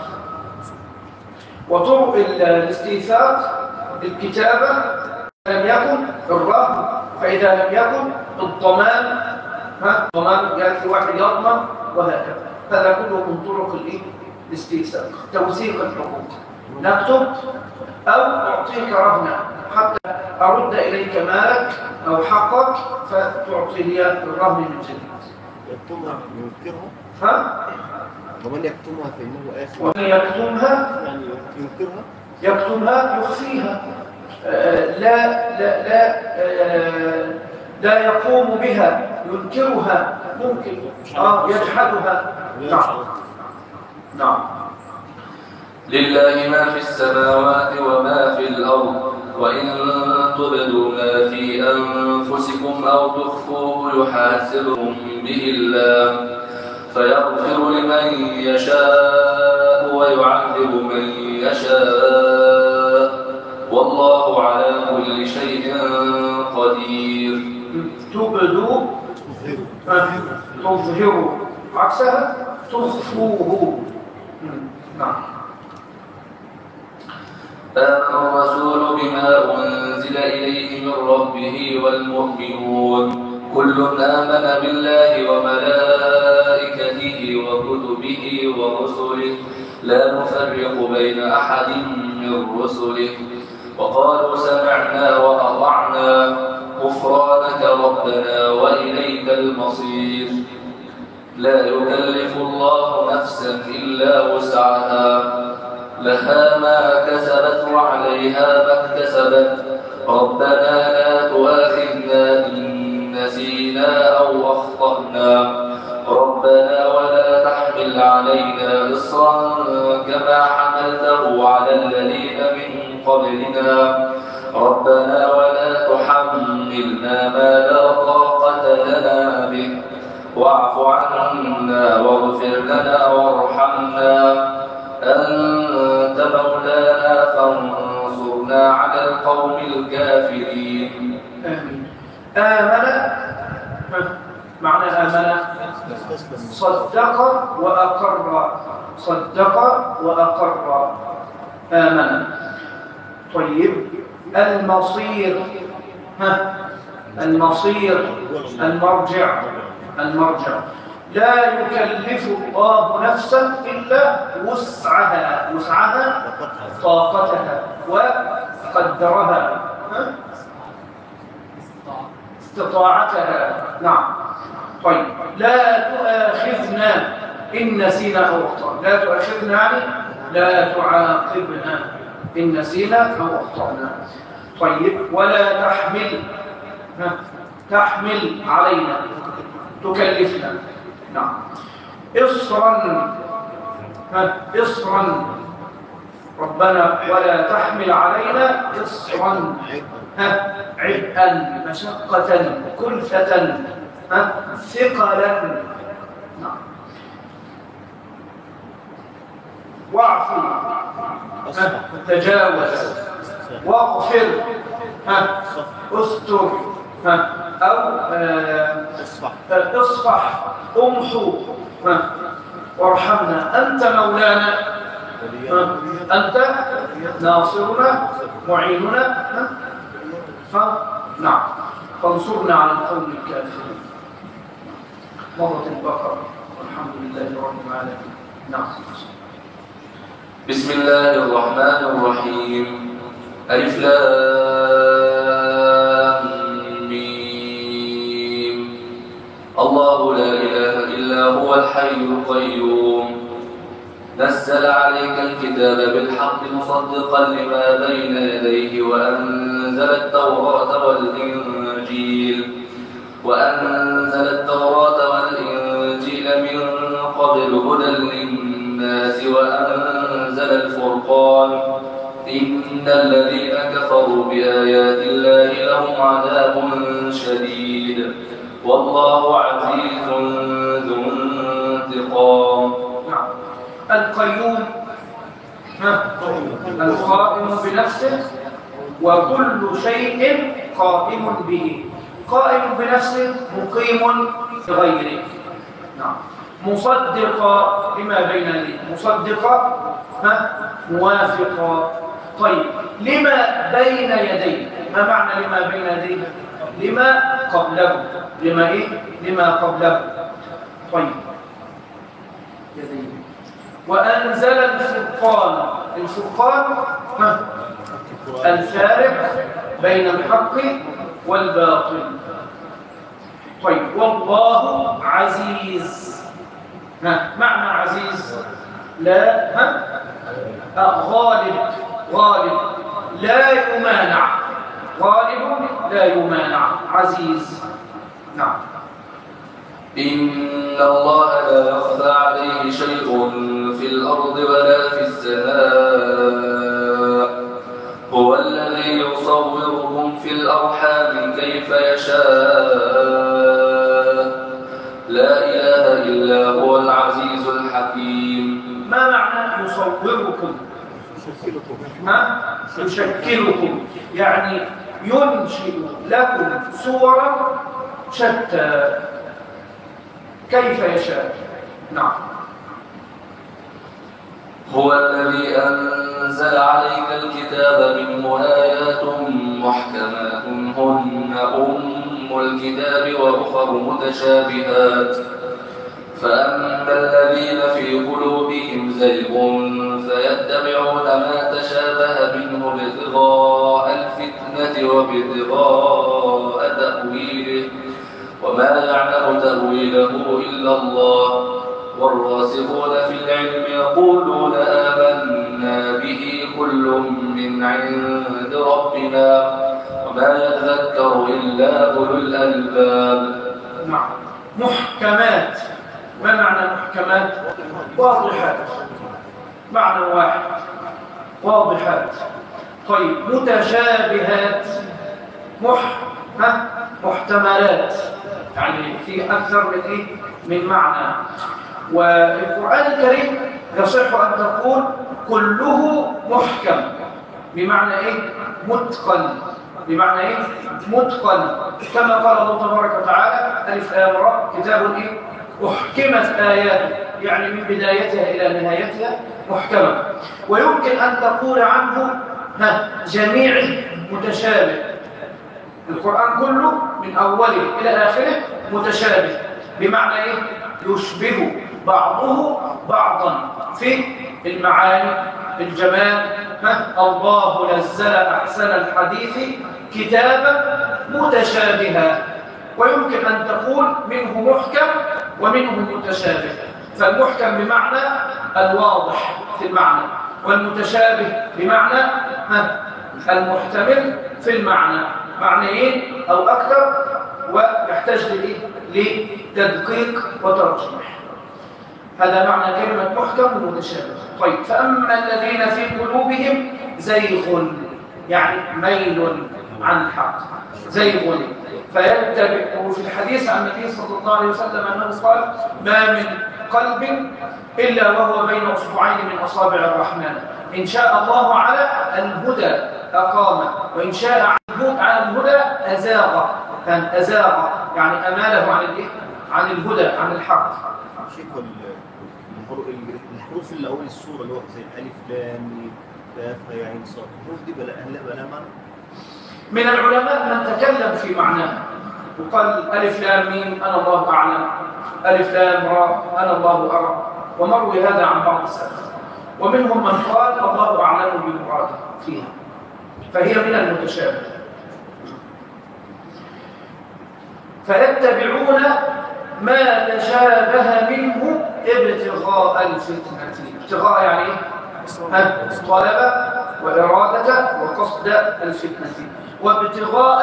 A: وطرق الاستيثاق الكتابة لم يكن الرهن، فإذا لم يكن الضمان، الضمان يأتي واحد يضمن وهكذا. هذا كله من طرق الاستيثاق، توثيق الحقوق. نكتب أو أعطيك رهنا حتى أرد إليك مالك أو حقك فتعطي لي الرهن من جديد.
C: يكتمها ينكرها؟ ومن يكتمها فإنه آثم.
A: ومن يكتمها
C: يعني ينكرها؟
A: يكتمها يخفيها، لا يقوم بها، ينكرها، ممكن يجحدها. نعم.
D: لله ما في السماوات وما في الأرض، وإن تبدوا ما في أنفسكم أو تخفوه يحاسبكم به الله، فيغفر لمن يشاء ويعذب من يشاء، والله على كل شيء قدير.
A: تبدوا تظهروا، عكسها تخفوه. نعم.
D: آمن الرسول بما أنزل إليه من ربه والمؤمنون كل آمن بالله وملائكته وكتبه ورسله لا نفرق بين أحد من رسله، وقالوا سمعنا وأطعنا غفرانك ربنا وإليك المصير. لا يكلف الله نفسا إلا وسعها، لها ما كسبت وعليها ما اكتسبت، ربنا لا تؤاخذنا إن نسينا أو أخطأنا، ربنا ولا تحمل علينا إصرا كما حملته على الذين من قبلنا، ربنا ولا تحملنا ما لا طاقة لنا به، واعف عنا واغفر لنا وارحمنا، أنت مولانا فانصرنا على القوم الكافرين.
A: آمن، معنى آمن صدق وأقر، صدق وأقر، آمن. طيب المصير، المصير المرجع، المرجع. لا يكلف الله نفسا إلا وسعها، وسعها طاقتها وقدرها استطاعتها. نعم. طيب لا تؤاخذنا إن نسينا أو أخطأنا، لا تؤاخذنا يعني لا تعاقبنا إن نسينا أو أخطأنا. طيب ولا تحمل، تحمل علينا، تكلفنا. نعم. إصرا، إصرا، ربنا ولا تحمل علينا إصرا، عبئا، مشقة، كلفة، ثقلا. نعم. واعف، تجاوز، واغفر، استر، أو اصفح، امحو، وارحمنا، أنت مولانا، أنت ناصرنا معيننا، نعم، فانصرنا على القوم الكافرين. مرة البقرة. والحمد لله رب العالمين. نعم.
D: بسم الله الرحمن الرحيم. ألف لام ميم. الله لا إله إلا هو الحي القيوم. نزل عليك الكتاب بالحق مصدقا لما بين يديه وأنزل التوراة والإنجيل من قبل هدى للناس وأنزل الفرقان. إن الذين كفروا بآيات الله لهم عذاب شديد والله عزيز ذو انتقام.
A: القيوم القائم بنفسه وكل شيء قائم به، قائم بنفسه مقيم بغيره. نعم. مصدقا لما بين يديه، مصدقا موافقا. طيب لما بين يديه، ما معنى لما بين يديه؟ لما قبله. لما ايه؟ لما قبله. طيب يديه. وأنزل الفرقان. الفرقان الفارق بين الحق والباطل. طيب والله عزيز. معنى عزيز لا غالب. غالب لا يمانع. غالب لا يمانع. عزيز. نعم.
D: إن الله لا يخفى عليه شيء في الأرض ولا في السماء. هو الذي يصوركم في الأرحام كيف يشاء. لا إله إلا هو العزيز الحكيم.
A: ما معنى يصوركم؟ يشكلكم، يعني ينشئ لكم صورا شتى كيف يشاء. نعم.
D: هو الذي أنزل عليك الكتاب منه آيات محكمات هن أم الكتاب وأخر متشابهات فأما الذين في قلوبهم زيغ فيتبعون ما تشابه منه ابتغاء الفتنة وابتغاء تأويله وما يعلم تأويله إلا الله والراسخون في العلم يقولون آمنا به كل من عند ربنا وما يذكر إلا أولو الألباب.
A: نعم. محكمات. ما معنى محكمات؟ واضحات. معنى واحد، واضحات. طيب متشابهات. محتملات، يعني في أكثر من إيه؟ من معنى. والقرآن الكريم يصح أن تقول كله محكم، بمعنى إيه؟ متقن. بمعنى إيه؟ متقن، كما قال الله تبارك وتعالى ألف لام را كتاب إيه؟ أحكمت آياته، يعني من بدايتها إلى نهايتها محكمة. ويمكن أن تقول عنه جميع متشابه. القرآن كله من أوله إلى آخره متشابه، بمعنى إيه؟ يشبه بعضه بعضا في المعاني، الجمال. الله نزل أحسن الحديث كتابا متشابها. ويمكن أن تقول منه محكم ومنه متشابه. فالمحكم بمعنى الواضح في المعنى، والمتشابه بمعنى المحتمل في المعنى، معنيين أو أكثر، ويحتاج لتدقيق وترجيح. هذا معنى كلمة محكم ومتشابه. طيب فأما الذين في قلوبهم زيغ، يعني ميل عن الحق، زيغ فيتبع. في الحديث عن النبي صلى الله عليه وسلم أنه قال ما من قلب إلا وهو بين أصبعين من أصابع الرحمن إن شاء الله على الهدى أقام وإن شاء عن الهدى أزاغ. كان أزاغ يعني أماله عن الهدى عن الحق.
C: الحروف اللي أول السورة اللي هو زي ألف لام كاف يا عين صاد، الحروف دي بلا معنى؟
A: من العلماء من تكلم في معناه وقال ألف لام ميم أنا الله أعلم، ألف لام را أنا الله أرى، ومروي هذا عن بعض السلف. ومنهم من قال الله أعلم بالمراد فيها، فهي من المتشابه. فيتبعون ما تشابه منه ابتغاء الفتنة. ابتغاء يعني طلب وإرادة وقصد الفتنة، وابتغاء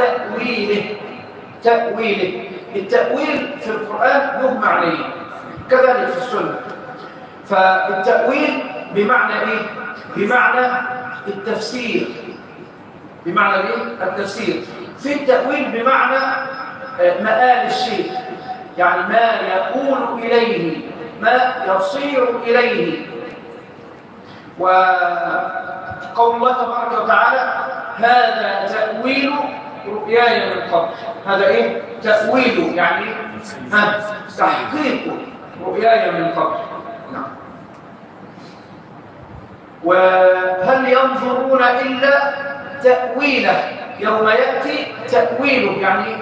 A: تأويله. التأويل في القرآن له معنيين، كذلك في السنة. فالتأويل بمعنى إيه؟ بمعنى التفسير. بمعنى إيه؟ التفسير. في التأويل بمعنى مآل الشيء، يعني ما يكون إليه، ما يصير إليه. وقول الله تبارك وتعالى هذا تأويل رؤياي من قبل. هذا إيه؟ تأويل يعني تحقيق رؤياي من قبل. نعم. وهل ينظرون إلا تأويله يوم يأتي تأويله يعني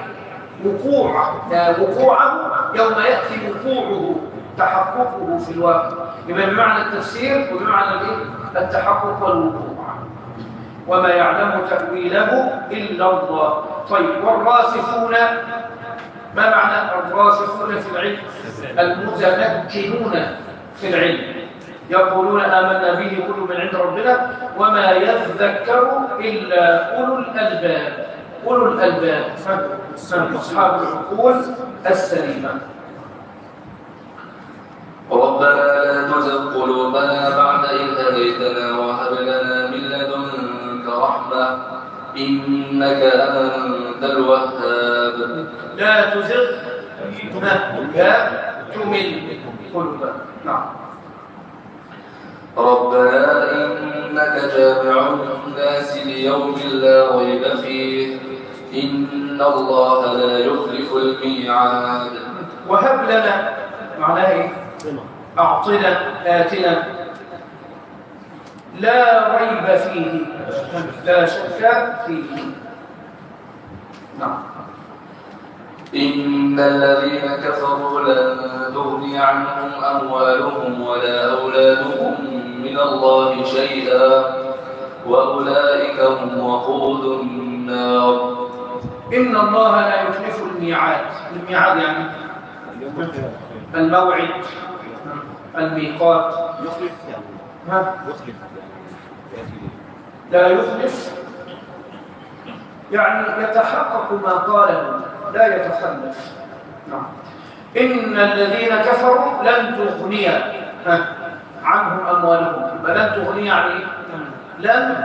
A: وقوعه يوم يأتي وقوعه تحققه في الواقع. يبقى بمعنى التفسير وبمعنى التحقق والوقوع. وما يعلم تأويله إلا الله. طيب والراسخون، ما معنى الراسخون في العلم؟ المتمكنون في العلم، يقولون آمنا به كل من عند ربنا وما يذكر إلا أولو الألباب. أولو الألباب أصحاب العقول السليمة.
D: ربنا لا تزغ قلوبنا بعد إذ هديتنا وهب لنا من لدنك رحمة إنك أنت الوهاب.
A: لا تزغ لا تمل قلوبنا. نعم.
D: ربنا إنك جامع الناس ليوم لا ريب فيه إن الله لا يخلف الميعاد.
A: وهب لنا معناه إيه؟ أعطنا آتنا لا ريب فيه لا شك فيه. نعم.
D: إن الذين كفروا لن تغني عنهم أموالهم ولا أولادهم من الله شيئا وأولئك هم وقود النار.
A: إن الله لا يخلف الميعاد. الميعاد يعني الموعد، الميقات.
C: يخلف يخلف
A: لا يخلف يعني يتحقق ما قاله لا يتخلف. نعم. إن الذين كفروا لن تغني عنهم أموالهم. لن تغني يعني لن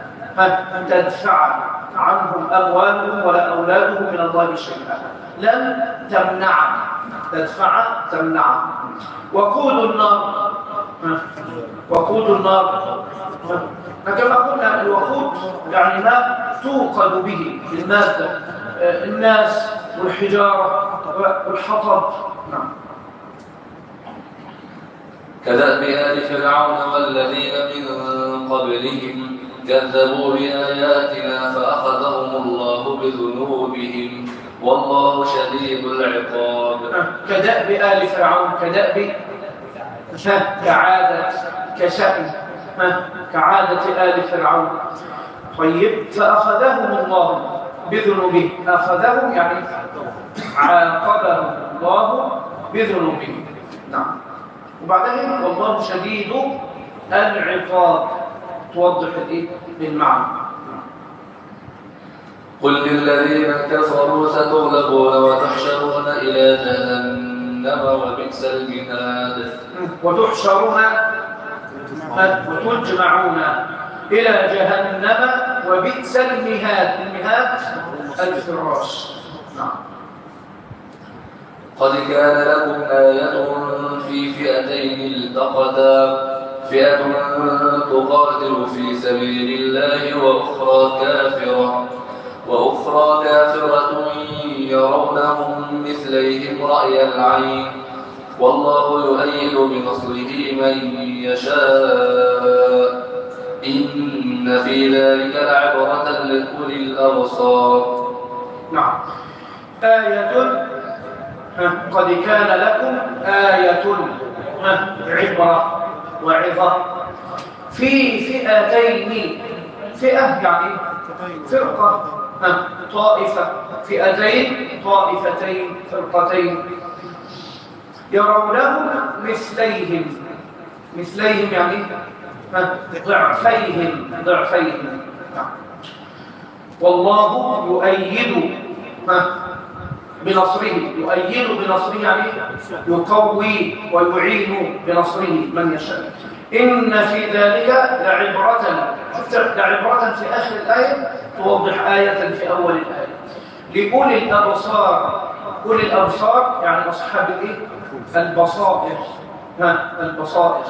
A: تدفع عنهم أموالهم ولا أولادهم من الله شيئا. لن تمنع، تدفع تمنع. وقود النار، وقود النار كما قلنا الوقود يعني ما توقد به المادة، الناس والحجارة والحطب. نعم.
D: كدأب آل فرعون والذين من قبلهم كذبوا بآياتنا فأخذهم الله بذنوبهم والله شديد العقاب.
A: كدأب آل فرعون، كدأب كعادة كشأن كعادة آل فرعون. طيب فأخذهم الله بذنوبهم. أخذهم يعني عاقبهم الله بذنوبهم. نعم. وبعدين والله شديد العقاب توضح المعنى.
D: قل للذين كفروا ستغلبون وتحشرون إلى جهنم وبئس المهاد.
A: وتحشرون وتجمعون إلى جهنم وبئس المهاد. المهاد الفراش. نعم.
D: قد كان لكم آية في فئتين التقتا فئة تقاتل في سبيل الله وأخرى كافرة يرونهم مثليهم رأي العين والله يؤيد بنصره من يشاء إن في ذلك لعبرة لأولي الأبصار.
A: نعم. آية قد كان لكم آية عبرة وعظة في فئتين. فئة يعني فرقة، طائفة. فئتين طائفتين فرقتين يرونهم مثليهم. مثليهم يعني ضعفيهم. والله يؤيد بنصره. يؤيد بنصره يعني يقوي ويعين بنصره من يشاء. إن في ذلك لعبرة. شفت لعبرة في آخر الآية توضح آية في أول الآية. لأولي الأبصار. أولي الأبصار يعني أصحاب البصائر. البصائر.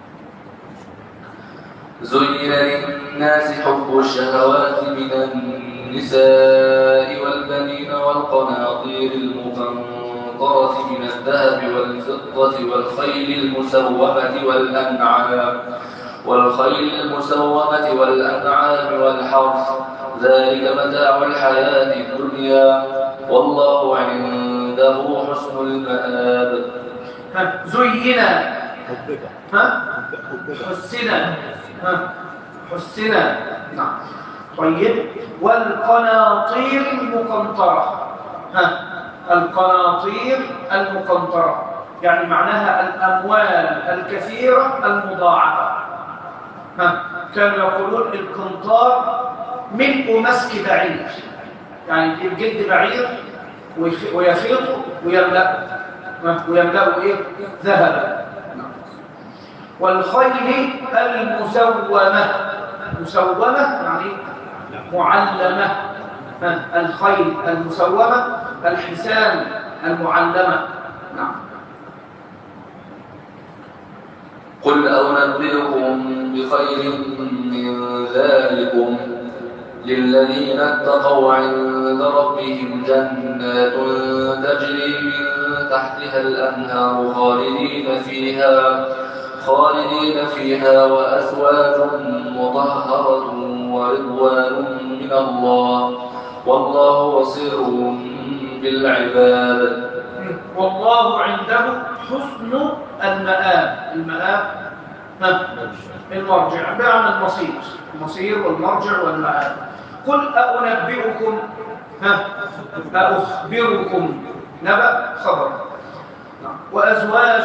D: زين للناس حب الشهوات من النساء والبنين والقناطير المقنطرة من الذهب والفضة والخيل المسومة والأنعام والحرث ذلك متاع الحياة الدنيا والله عنده حسن المآب.
A: زينا
C: حبك
A: حسنا نعم. طيب والقناطير المقنطرة القناطير المقنطرة يعني معناها الأموال الكثيرة المضاعفة. كانوا يقولون القنطار ملء مسك بعير، يعني يجيب جلد بعير ويخيطه ويملأه إيه؟ ذهبا. والخيل المسومة يعني معلمة. الخيل المسومة الحسان المعلمة. نعم.
D: قل أنبئكم بخير من ذلكم للذين اتقوا عند ربهم جنات تجري من تحتها الأنهار خالدين فيها وأزواج مطهرة ورضوان من الله والله بصير بالعباد.
A: والله عنده حسن المآب المرجع بمعنى المصير والمرجع والمآب. قل أنبئكم أخبركم نبأ خبر. وأزواج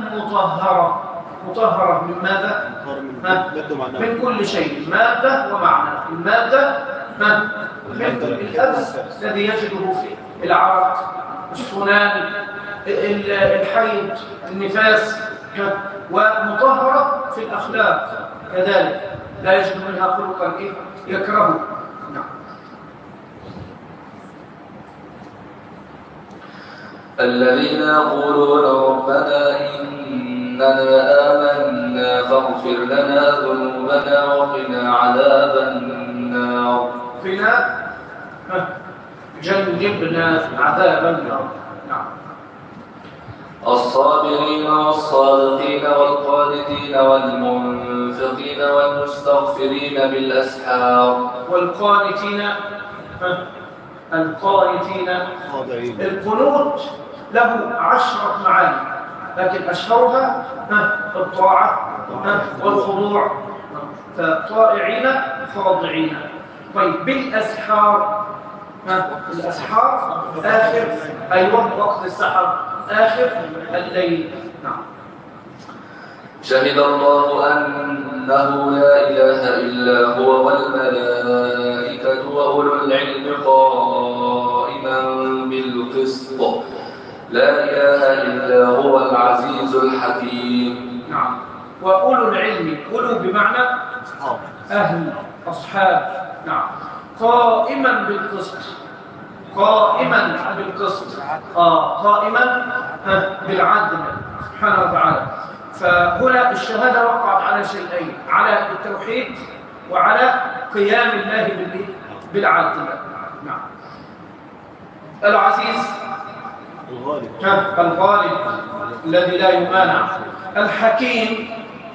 A: مطهرة من ماذا؟ من كل شيء، مادة ومعنى. المادة من الأذى الذي يجده في العرق، السنان، الحيض، النفاس، ومطهرة في الأخلاق كذلك لا يجد منها خلقا يكرهه. نعم.
D: الذين يقولون ربنا إننا آمنا فاغفر لنا ذنوبنا وقنا عذاب النار.
A: جنبنا عذاب النار. نعم.
D: الصابرين والصادقين والقانتين والمنفقين والمستغفرين بالأسحار.
A: والقانتين القنوت له 10 معاني، لكن أشهرها الطاعة والخضوع، فطائعين خاضعين. طيب بالأسحار، الأسحار آخر وقت السحر، آخر الليل. نعم.
D: شهد الله أنه لا إله إلا هو والملائكة وأولو العلم قائما بالقسط لا إله إلا هو العزيز الحكيم.
A: نعم. وأولو العلم، أولو بمعنى أهل، أصحاب. نعم. قائما بالقسط، قائما بالعدل سبحانه وتعالى. فهنا الشهادة وقعت على شيئين، على التوحيد وعلى قيام الله بالعدل. نعم. العزيز الغالب الذي لا يمانع. الحكيم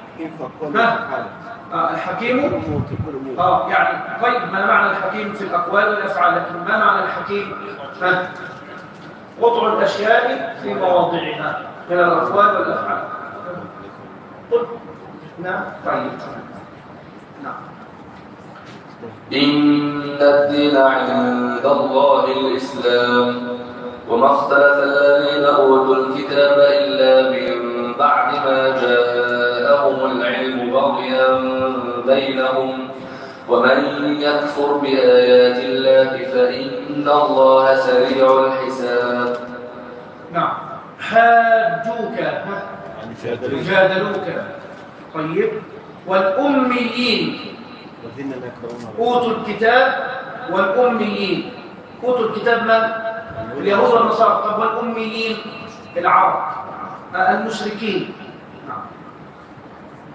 A: الحكيم يعني طيب ما معنى الحكيم في الأقوال والأفعال، لكن ما معنى الحكيم؟ وضع الأشياء في مواضعها من الأقوال والأفعال. نعم. طيب. نعم.
D: إن الدين عند الله الإسلام وما اختلف الذين أوتوا الكتاب إلا من بعد ما جاءهم العلم بغيا بينهم ومن يكفر بآيات الله فإن الله سريع الحساب.
A: نعم. حاجوك جادلوك. طيب. والأميين أوتوا الكتاب. والأميين أوتوا الكتاب من؟ اليهود والنصارى. طب والأميين العرب المشركين. نعم.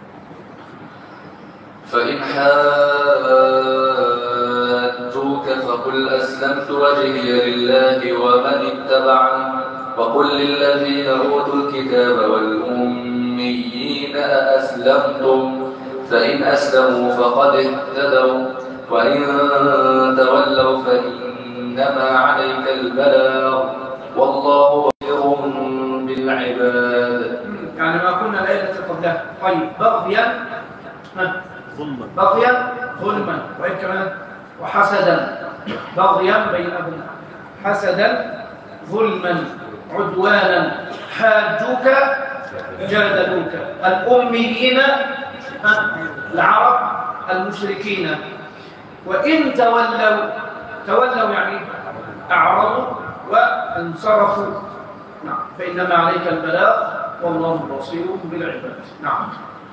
D: فإن حاجوك فقل أسلمت وجهي لله ومن اتبعني وقل للذين أوتوا الكتاب والأميين أأسلمتم فإن أسلموا فقد اهتدوا وإن تولوا فإنما عليك البلاغ والله بصير بالعباد.
A: يعني ما كنا الآية التي قبلها. طيب بغيا
C: ظلما
A: ظلما وإن كمان وحسدا بغيا بينهم حسدا ظلما عدوانا حاجوك جادلوك الأميين العرب المشركين وإن تولوا يعني أعرضوا وانصرفوا. نعم فإنما عليك البلاغ والله بصير بالعباد. نعم.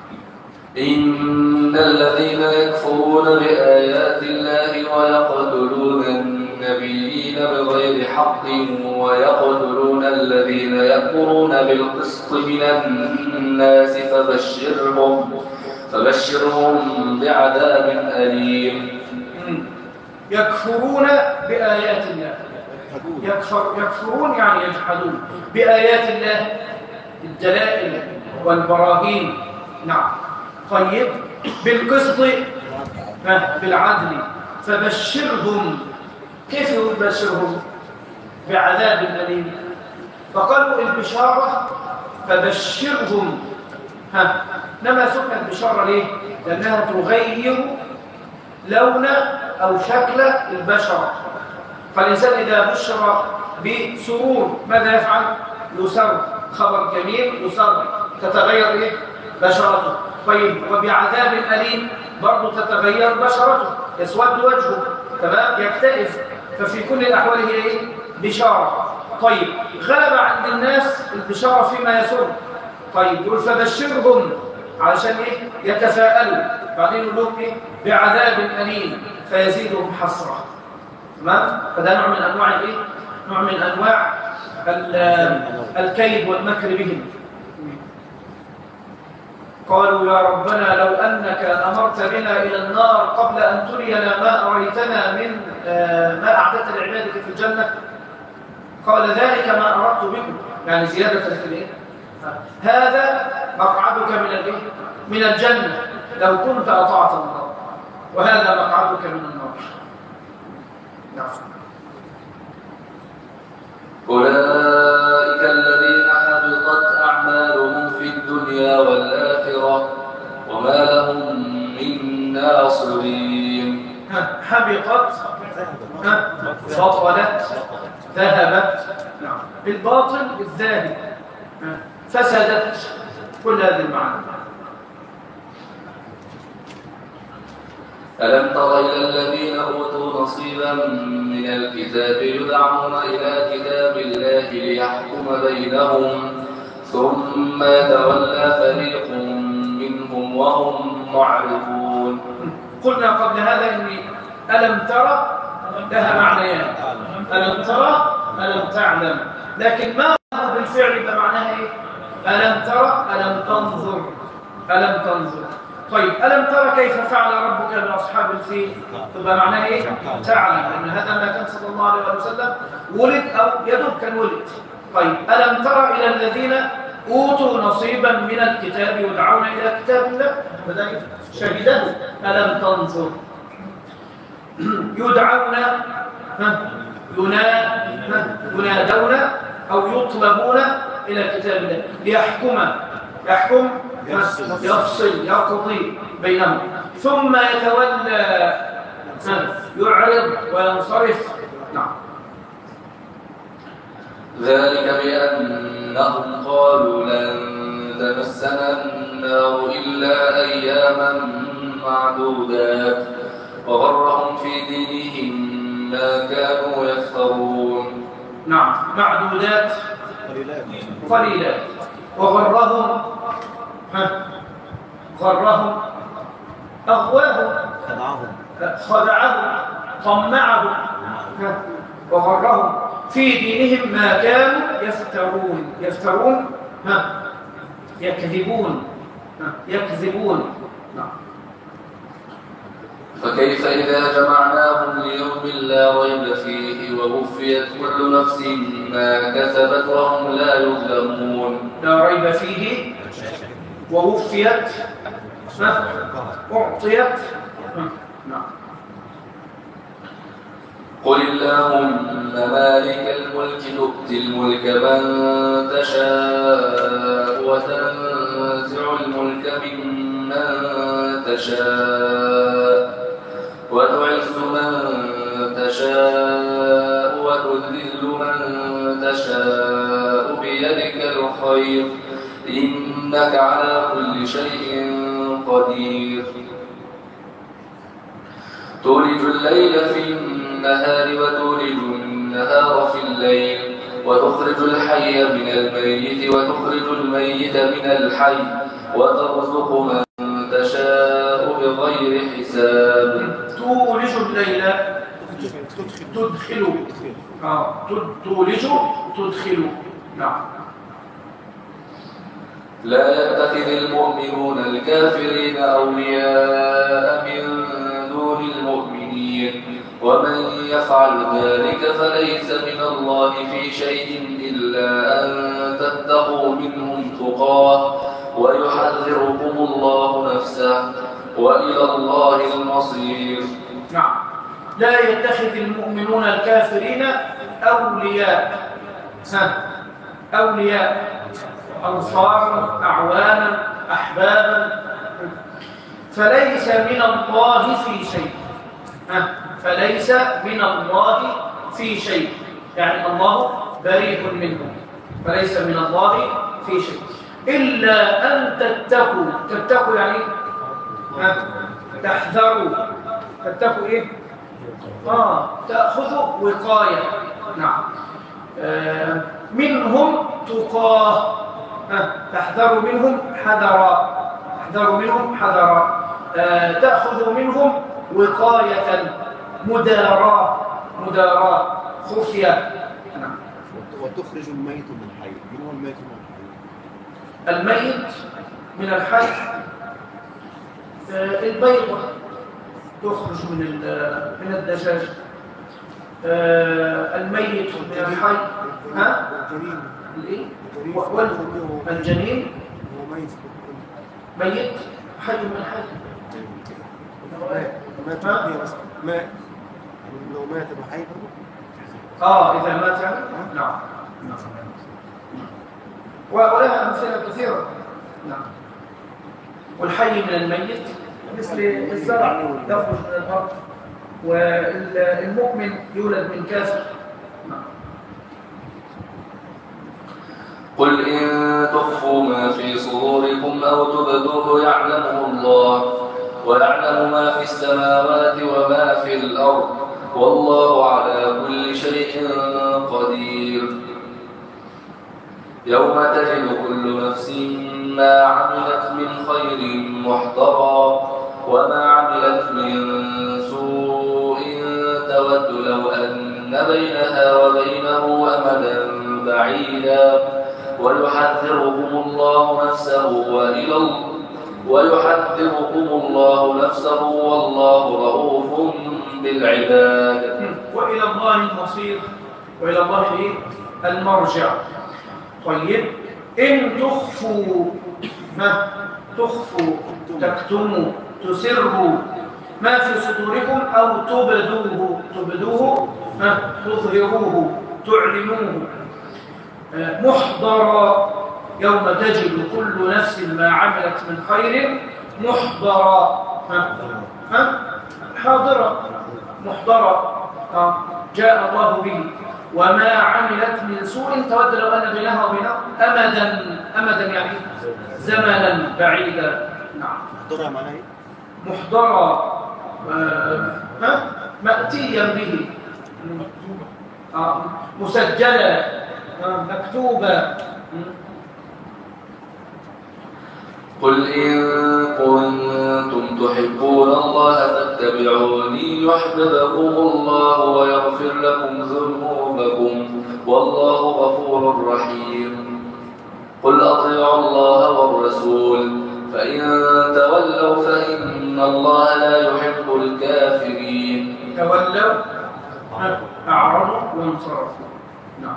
D: إن الذين يكفرون بآيات الله ويقتلون النبيين بغير حق ويقتلون الذين يأمرون بالقسط من الناس فبشرهم بعذاب أليم.
A: يكفرون بآيات الله يكفرون يعني يجحدون بآيات الله الدلائل والبراهين. نعم. طيب بالقسط بالعدل فبشرهم. كيف يبشرهم؟ بعذاب أليم. فقالوا البشارة فبشرهم لما سمت البشارة ليه؟ لأنها تغير لون أو شكل البشرة. فالإنسان إذا بشر بسرور ماذا يفعل؟ يسر. خبر جميل يسر تتغير إيه؟ بشرته. طيب وبعذاب أليم برضو تتغير بشرته يسود وجهه تمام يكتئب. ففي كل الأحوال هي إيه؟ بشارة. طيب غلب عند الناس البشارة فيما يسر. طيب يقول فبشرهم علشان إيه؟ يتفاءلوا. بعدين يقول لهم إيه؟ بعذاب أليم فيزيدهم حسرة. تمام. فده نوع من أنواع الإيه؟ نوع من أنواع الكيد والمكر بهم. قالوا يا ربنا لو أنك أمرت بنا إلى النار قبل أن ترينا ما أريتنا من ما أعددت لعبادك في الجنة. قال ذلك ما أردت بكم يعني زيادة في الإيه؟ هذا مقعدك من الإيه؟ من الجنة لو كنت أطعت الله وهذا مقعدك من النار. نعم.
D: أولئك الذين حبطت أعمالهم في الدنيا والآخرة وما لهم من ناصرين.
A: حبطت بطلت ذهبت. نعم. بالباطل الذاهب فسدت كل هذه المعاني.
D: ألم تر إلى الذين أوتوا نصيبا من الكتاب يدعون إلى كتاب الله ليحكم بينهم ثم يتولى فريق منهم وهم معرضون.
A: قلنا قبل هذا إن ألم ترى لها معنيان. ألم ترى ألم تعلم. لكن ما بالفعل يبقى معناها إيه؟ ألم ترى ألم تنظر. ألم تنظر. طيب ألم ترى كيف فعل ربك بأصحاب الفيل؟ تبقى معناها إيه؟ تعلم. لأن هذا ما كان صلى الله عليه وسلم ولد أو يدوب كان ولد. طيب ألم ترى إلى الذين أوتوا نصيبا من الكتاب يدعون إلى كتاب الله فذلك شهده. ألم تنظر. يدعون ينادون أو يطلبون إلى كتاب الله يحكم يفصل يقضي بينهم ثم يتولى يعرض وينصرف. نعم.
D: ذلك بأنهم قالوا لن تمسنا النار إلا أياما معدودات وغرهم في دينهم ما كانوا يفترون.
A: نعم. معدودات قليلات وغرهم أغواهم خدعهم طمعهم وغرهم في دينهم ما كانوا يفترون يكذبون. نعم.
D: فكيف إذا جمعناهم ليوم لا ريب فيه ووفيت كل نفس ما كسبت وهم لا يظلمون.
A: لا ريب فيه ووفيت أعطيت. نعم.
D: قل اللهم مالك الملك تؤتي الملك من تشاء وتنزع الملك ممن تشاء وتعز من تشاء وتذل من تشاء بيدك الخير إنك على كل شيء قدير. تولج الليل في النهار وتولج النهار في الليل وتخرج الحي من الميت وتخرج الميت من الحي وترزق من تشاء بغير حساب.
A: تولج الليل تدخل تولج تدخل. نعم.
D: لا يتخذ المؤمنون الكافرين أولياء من دون المؤمنين ومن يفعل ذلك فليس من الله في شيء إلا أن تتقوا منهم تقاه ويحذركم الله نفسه وإلى الله المصير.
A: نعم. لا يتخذ المؤمنون الكافرين أولياء أولياء أنصارا أعوانا أحبابا فليس من الله في شيء. فليس من الله في شيء يعني الله بريء منهم. فليس من الله في شيء إلا أن تتقوا يعني تحذروا. تتقوا إيه؟ تأخذوا وقاية. نعم. منهم تقاه. تحذروا منهم حذرا. تحذروا منهم حذرا. تأخذوا منهم وقاية مداراة خفية. نعم.
C: وتخرج الميت من الحي. من هو الميت من الحي؟
A: الميت من الحي البيضة تخرج من الدجاج. الميت من الحي الجنين
C: هو ميت
A: حي من الحي.
C: لو مات بحي
A: إذا مات يعني. نعم. ولها أمثلة كثيرة. نعم. والحي من الميت مثل الزرع يخرج من الأرض والمؤمن يولد من كافر. نعم.
D: قل إن تخفوا ما في صدوركم أو تبدوه يعلمه الله ويعلم ما في السماوات وما في الأرض والله على كل شيء قدير. يوم تجد كل نفس ما عملت من خير محضرا وما عملت من سوء تود لو أن بينها وبينه أمدا بعيدا ويحذركم الله نفسه والله رؤوف بالعباد.
A: وإلى الله المصير وإلى الله المرجع. طيب إن تخفوا تكتموا تسروا ما في صدوركم أو تبدوه تظهروه تعلنوه محضرا يوم تجد كل نفس ما عملت من خير محضرا حاضرا محضرا جاء الله به وما عملت من سوء تود لو أن بينها وبينه أمدا يعني زمنا بعيدا. نعم.
C: محضرة معناه ايه؟
A: محضرة مأتيا به مسجلة مكتوبة.
D: قل إن كنتم تحبون الله فاتبعوني يحببكم الله ويغفر لكم ذنوبكم والله غفور رحيم. قل أطيعوا الله والرسول فإن تولوا فإن الله لا يحب الكافرين.
A: تولوا أعرضوا وانصرفوا. نعم.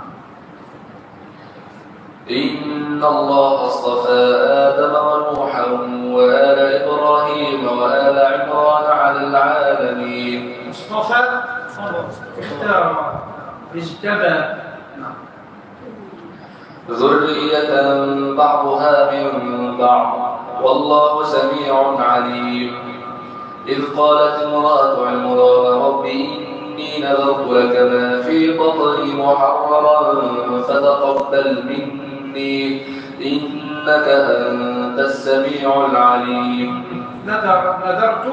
D: إن الله اصطفى آدم ونوحا وآل إبراهيم وآل عمران على العالمين.
A: اصطفى، اختار، اجتبى. نعم.
D: ذرية بعضها من بعض والله سميع عليم. إذ قالت امرأة عمران رب إني نذرت لك ما في بطني محررا فتقبل مني إنك أنت السميع العليم.
A: نذرت،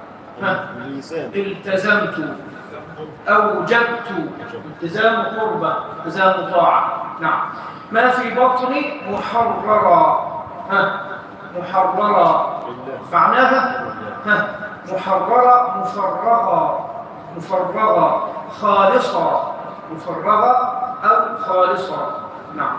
A: التزمت، أوجبت، التزام قربة، التزام طاعة. نعم. ما في بطني محررا، محررا معناها محررة، مفرغة، خالصة، مفرغة أو خالصة. نعم.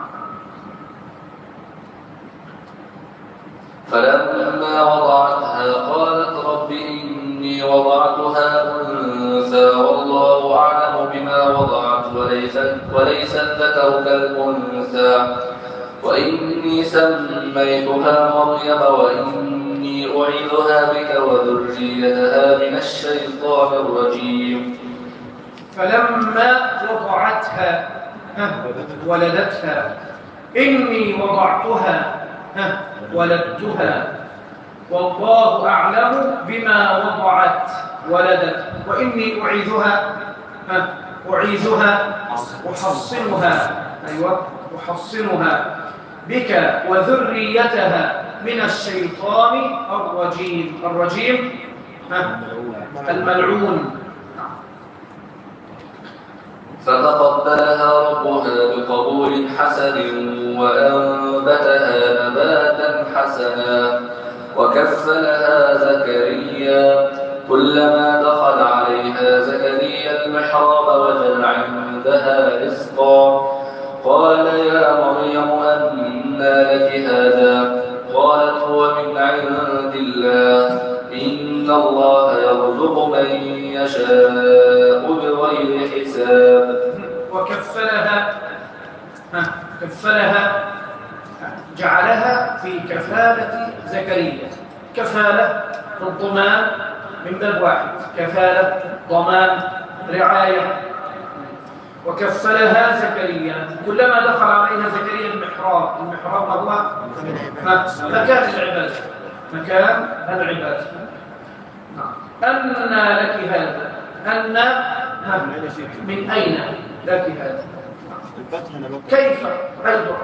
D: فلما وضعتها قالت رب إني وضعتها أنثى والله أعلم بما وضعت وليس الذكر كالأنثى وإني سميتها مريم وإني أعيذها بك وذريتها من الشيطان الرجيم.
A: فلما وضعتها ولدتها، إني وضعتها ولدتها والله أعلم بما وضعت ولدت وإني أعيذها أحصنها، أيوة أحصنها بك وذريتها من الشيطان الرجيم. الرجيم الملعون.
D: فتقبلها ربها بقبول حسن وأنبتها نباتا حسنا وكفلها زكريا. كلما دخل عليها زكريا المحراب وجد عندها رزقا قال يا مريم أنى لك هذا قالت هو من عند الله إن الله يرزق من يشاء بغير حساب.
A: كفلها جعلها في كفالة زكريا. كفالة الضمان من باب واحد، كفالة ضمان رعاية. وكفلها زكريا كلما دخل عليها زكريا المحراب هو مكان العبادة، مكان العبادة. أنى لك هذا، أنى من أين لك هذا، كيف أيضا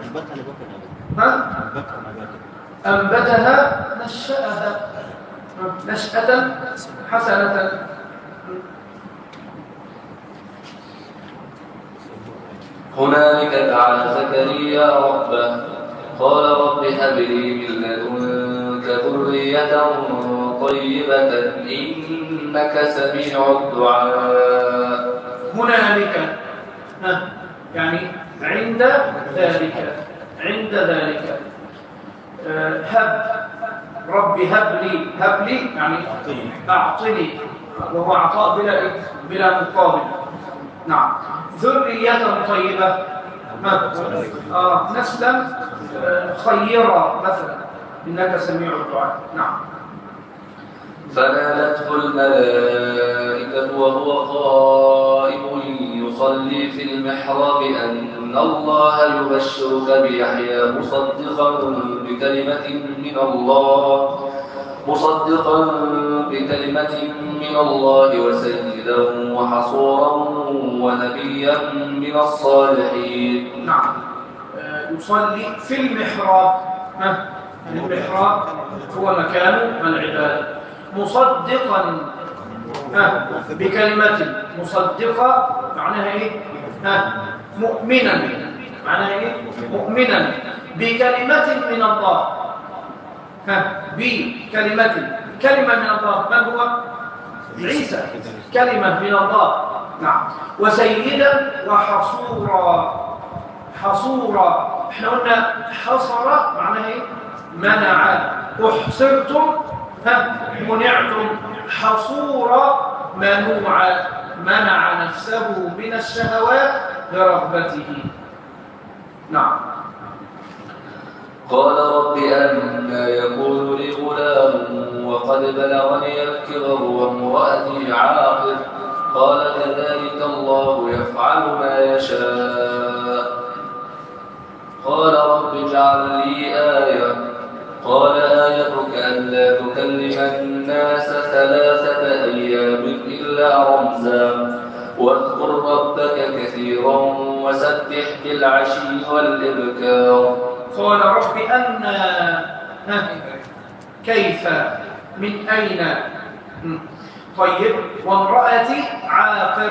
A: أنبتها نشأة حسنة.
D: هنالك دعا زكريا ربه قال رب هب لي من لدنك ذرية طيبة إنك سميع الدعاء.
A: هنالك يعني عند ذلك هب رب هب لي يعني أعطني، وهو عطاء بلا مقابل. نعم. ذرية طيبة نسلا خيرا مثلا إنك سميع الدعاء. نعم.
D: فنادته الملائكة وهو قائم يصلي في المحراب أن الله يبشرك بيحيى مصدقا بكلمة من الله وسيدا وحصورا ونبيا من الصالحين.
A: نعم. يصلي في المحراب. المحراب هو مكان العبادة. مصدقا بكلمة، مصدقة معناها ايه؟ مؤمنا، معناها ايه؟ مؤمنا بكلمة من الله. كلمة من الله. من هو؟ عيسى، كلمة من الله. نعم. وسيدا وحصورا. احنا قلنا حصر معناها ايه؟ منع. احصرتم منعتم حصور منع نفسه من الشهوات برغبته. نعم.
D: قال رب أنى يكون لي غلام وقد بلغني الكبر وامرأتي عاقر قال كذلك الله يفعل ما يشاء. قال رب اجعل لي آية قال آيتك ألا تكلم الناس 3 أيام إلا رمزا واذكر ربك كثيرا وسبح بالعشي والإبكار.
A: قال رب أنى كيف من أين. طيب وامرأتي عاقر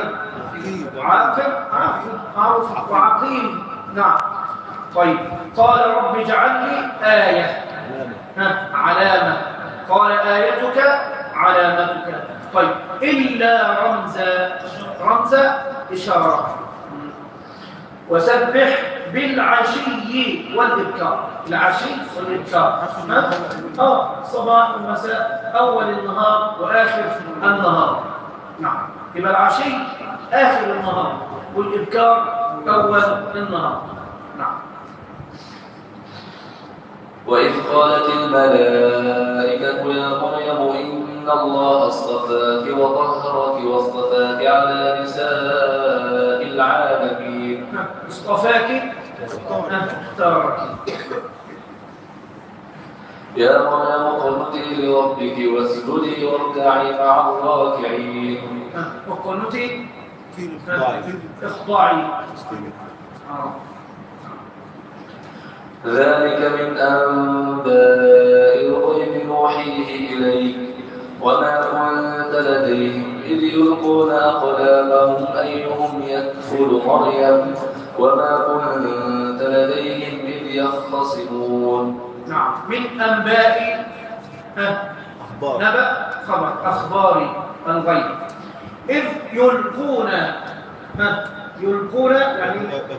A: معروف وعقيم. نعم. طيب قال رب اجعل لي آية علامة قال آيتك علامتك. طيب إلا رمزا إشارة. وسبح بالعشي والإبكار. العشي والإبكار صباح ومساء أول النهار وآخر النهار. نعم. يبقى العشي آخر النهار والإبكار أول النهار. نعم.
D: وإذ قالت الملائكة يا مريم إن الله اصطفاك وطهرك واصطفاك على نساء العالمين.
A: اصطفاك اختارك.
D: يا مريم اقنتي لربك واسجدي واركعي مع الراكعين.
A: اقنتي اخضعي.
D: ذلك من أنباء الغيب نوحيه إليك وما كنت لديهم إذ يلقون أقلامهم أيهم يكفل مريم وما كنت لديهم إذ يختصمون.
A: نعم. من أنباء نبأ خبر أخبار الغيب. إذ يلقون يعني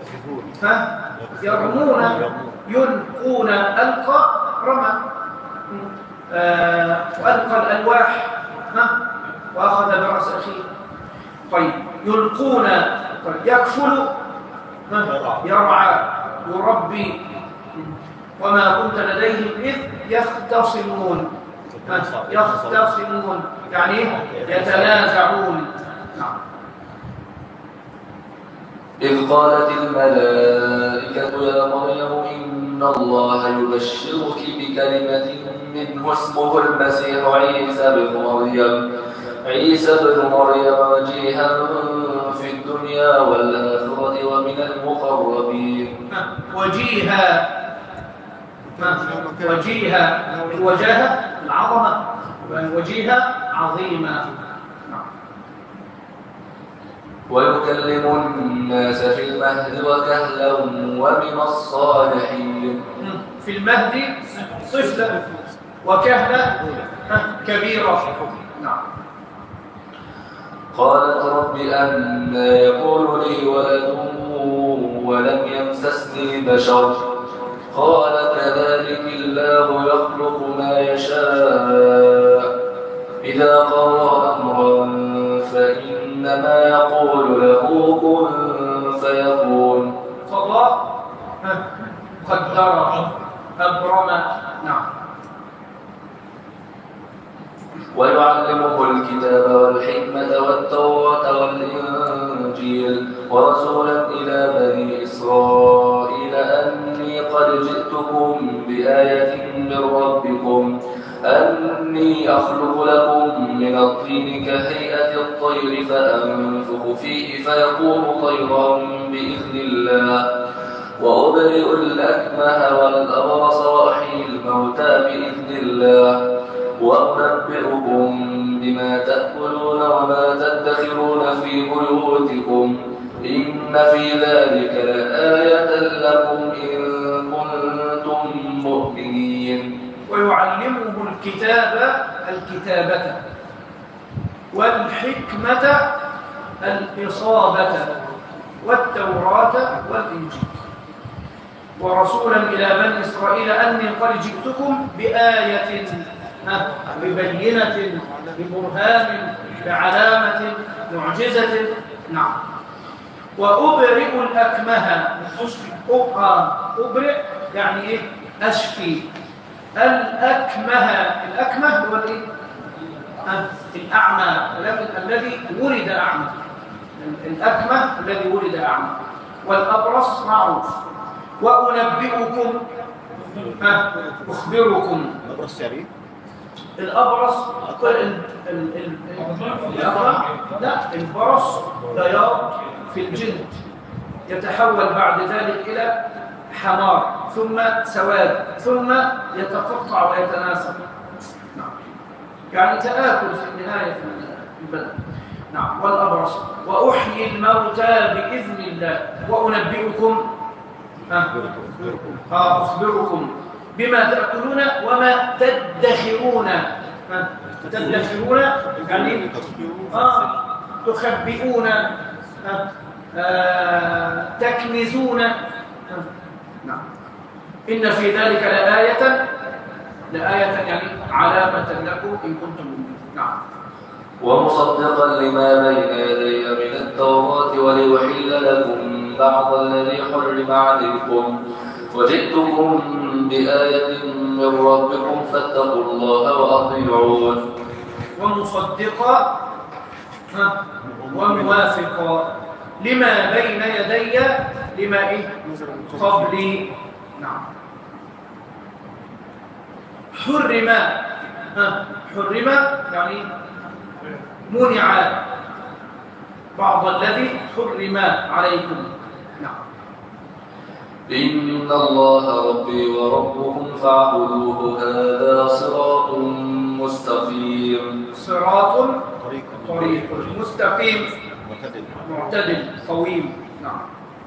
A: يرمون يلقون ألقى رمى وألقى الألواح وأخذ برأس أخيه. طيب يلقون يكفل يرعى يربي وما كنت لديهم إذ يختصمون يعني يتنازعون. نعم.
D: إذ قالت الملائكة يا مريم إن الله يبشرك بكلمة منه اسمه المسيح عيسى بن مريم وجيها في الدنيا والآخرة ومن المقربين.
A: وجيها الوجاهة العظمة والوجيهة عظيمة.
D: ويكلم الناس في المهد وكهلا ومن الصالحين.
A: في المهد طفلا وكهلا كبيرا. نعم.
D: قالت رب أنى يكون لي ولد ولم يمسسني بشر قال كذلك الله يخلق ما يشاء إذا قضى أمرا فإنما يقول له كن فيكون.
A: قضى قدر أبرم. نعم.
D: ويعلمه الكتاب والحكمة والتوراة والإنجيل ورسولا إلى بني إسرائيل أني قد جئتكم بآية من ربكم أني أخلق لكم من الطين كهيئة الطير فأنفخ فيه فيكون طيرا بإذن الله وأبرئ الأكمه والأبرص وأحيي الموتى بإذن الله وأنبئكم بما تأكلون وما تدخرون في بيوتكم إن في ذلك لآية لكم إن كنتم مؤمنين.
A: ويعلمه الكتابة والحكمة الإصابة والتوراة والإنجيل ورسولا إلى بني إسرائيل أني قد جئتكم بآية ببينة ببرهان بعلامة معجزة. نعم. وأبرئ الأكمه. أبرئ يعني إيه؟ أشفي. الأكمه هو الإيه؟ الأعمى، ولكن الذي ولد أعمى. الأكمه الذي ولد أعمى. والأبرص معروف. وأنبئكم أخبركم.
C: الأبرص يعني
A: الأبرص لا، البرص بياض في الجلد يتحول بعد ذلك إلى حمار ثم سواد ثم يتقطع ويتناسق. نعم. يعني تآكل في النهاية في البدن. نعم. والأبرص. وأحيي الموتى بإذن الله. وأنبئكم أخبركم بما تأكلون وما تدخرون. تدخرون يعني تخبئون، تكنزون. نعم. إن في ذلك لآية يعني علامة لكم إن كنتم مؤمنين. نعم.
D: ومصدقا لما بين يدي من التوراة وليحل لكم بعض الذي حرم عليكم وجئتكم بآية من ربكم فاتقوا الله وأطيعون.
A: ومصدقا وموافقا لما بين يدي لما قبلي. نعم. حرم يعني منع بعض الذي حرم عليكم. نعم.
D: إن الله ربي وربكم فاعبدوه هذا صراط مستقيم.
A: صراط طريق مستقيم معتدل قويم. نعم.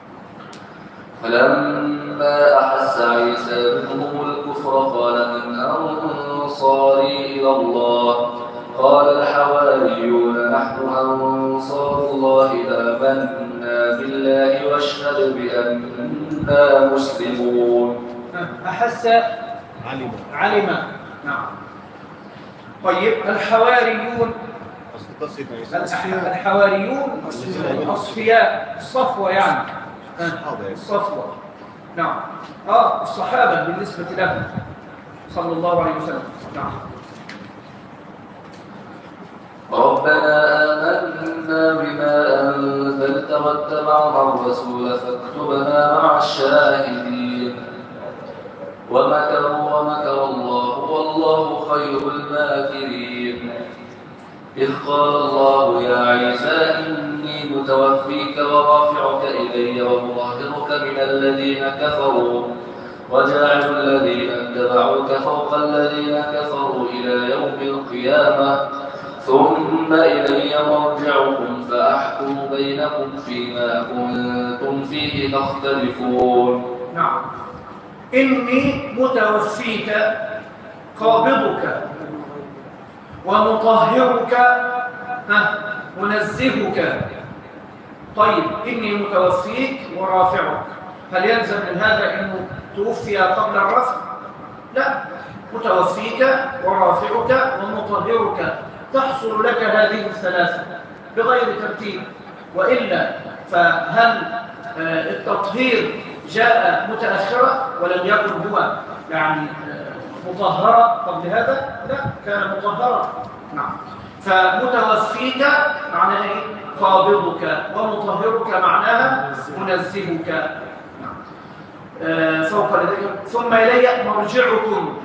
D: فلما أحس عيسى منهم الكفر قال من أنصاري إلى الله قال الحواريون نحن أنصار الله آمنا بالله واشهد بأننا مسلمون.
A: أحس علم. نعم. طيب الحواريون أصفياء الصفوة يعني الصفوة. نعم. الصحابة بالنسبة له صلى الله عليه وسلم. نعم.
D: ربنا آمنا بما أنزلت واتبعنا الرسول فاكتبنا مع الشاهدين. ومكروا ومكر الله والله خير الماكرين. إذ قال الله يا عيسى إني متوفيك ورافعك إلي ومطهرك من الذين كفروا وجاعل الذين اتبعوك فوق الذين كفروا إلى يوم القيامة ثم إلي مرجعكم فأحكم بينكم فيما كنتم فيه تختلفون.
A: نعم. إني متوفيك قابضك ومطهرك منزهك. طيب إني متوفيك ورافعك، هل يلزم من هذا أنه توفي قبل الرفع؟ لا، متوفيك ورافعك ومطهرك تحصل لك هذه الثلاثة بغير ترتيب. وإلا فهل التطهير جاء متأخرا ولم يكن هو يعني مطهرا قبل هذا؟ لا، كان مطهرا. نعم. فمتوفيك معناها ايه؟ قابضك، ومطهرك معناها منزهك. نعم. فوق ذلك ثم إلي مرجعكم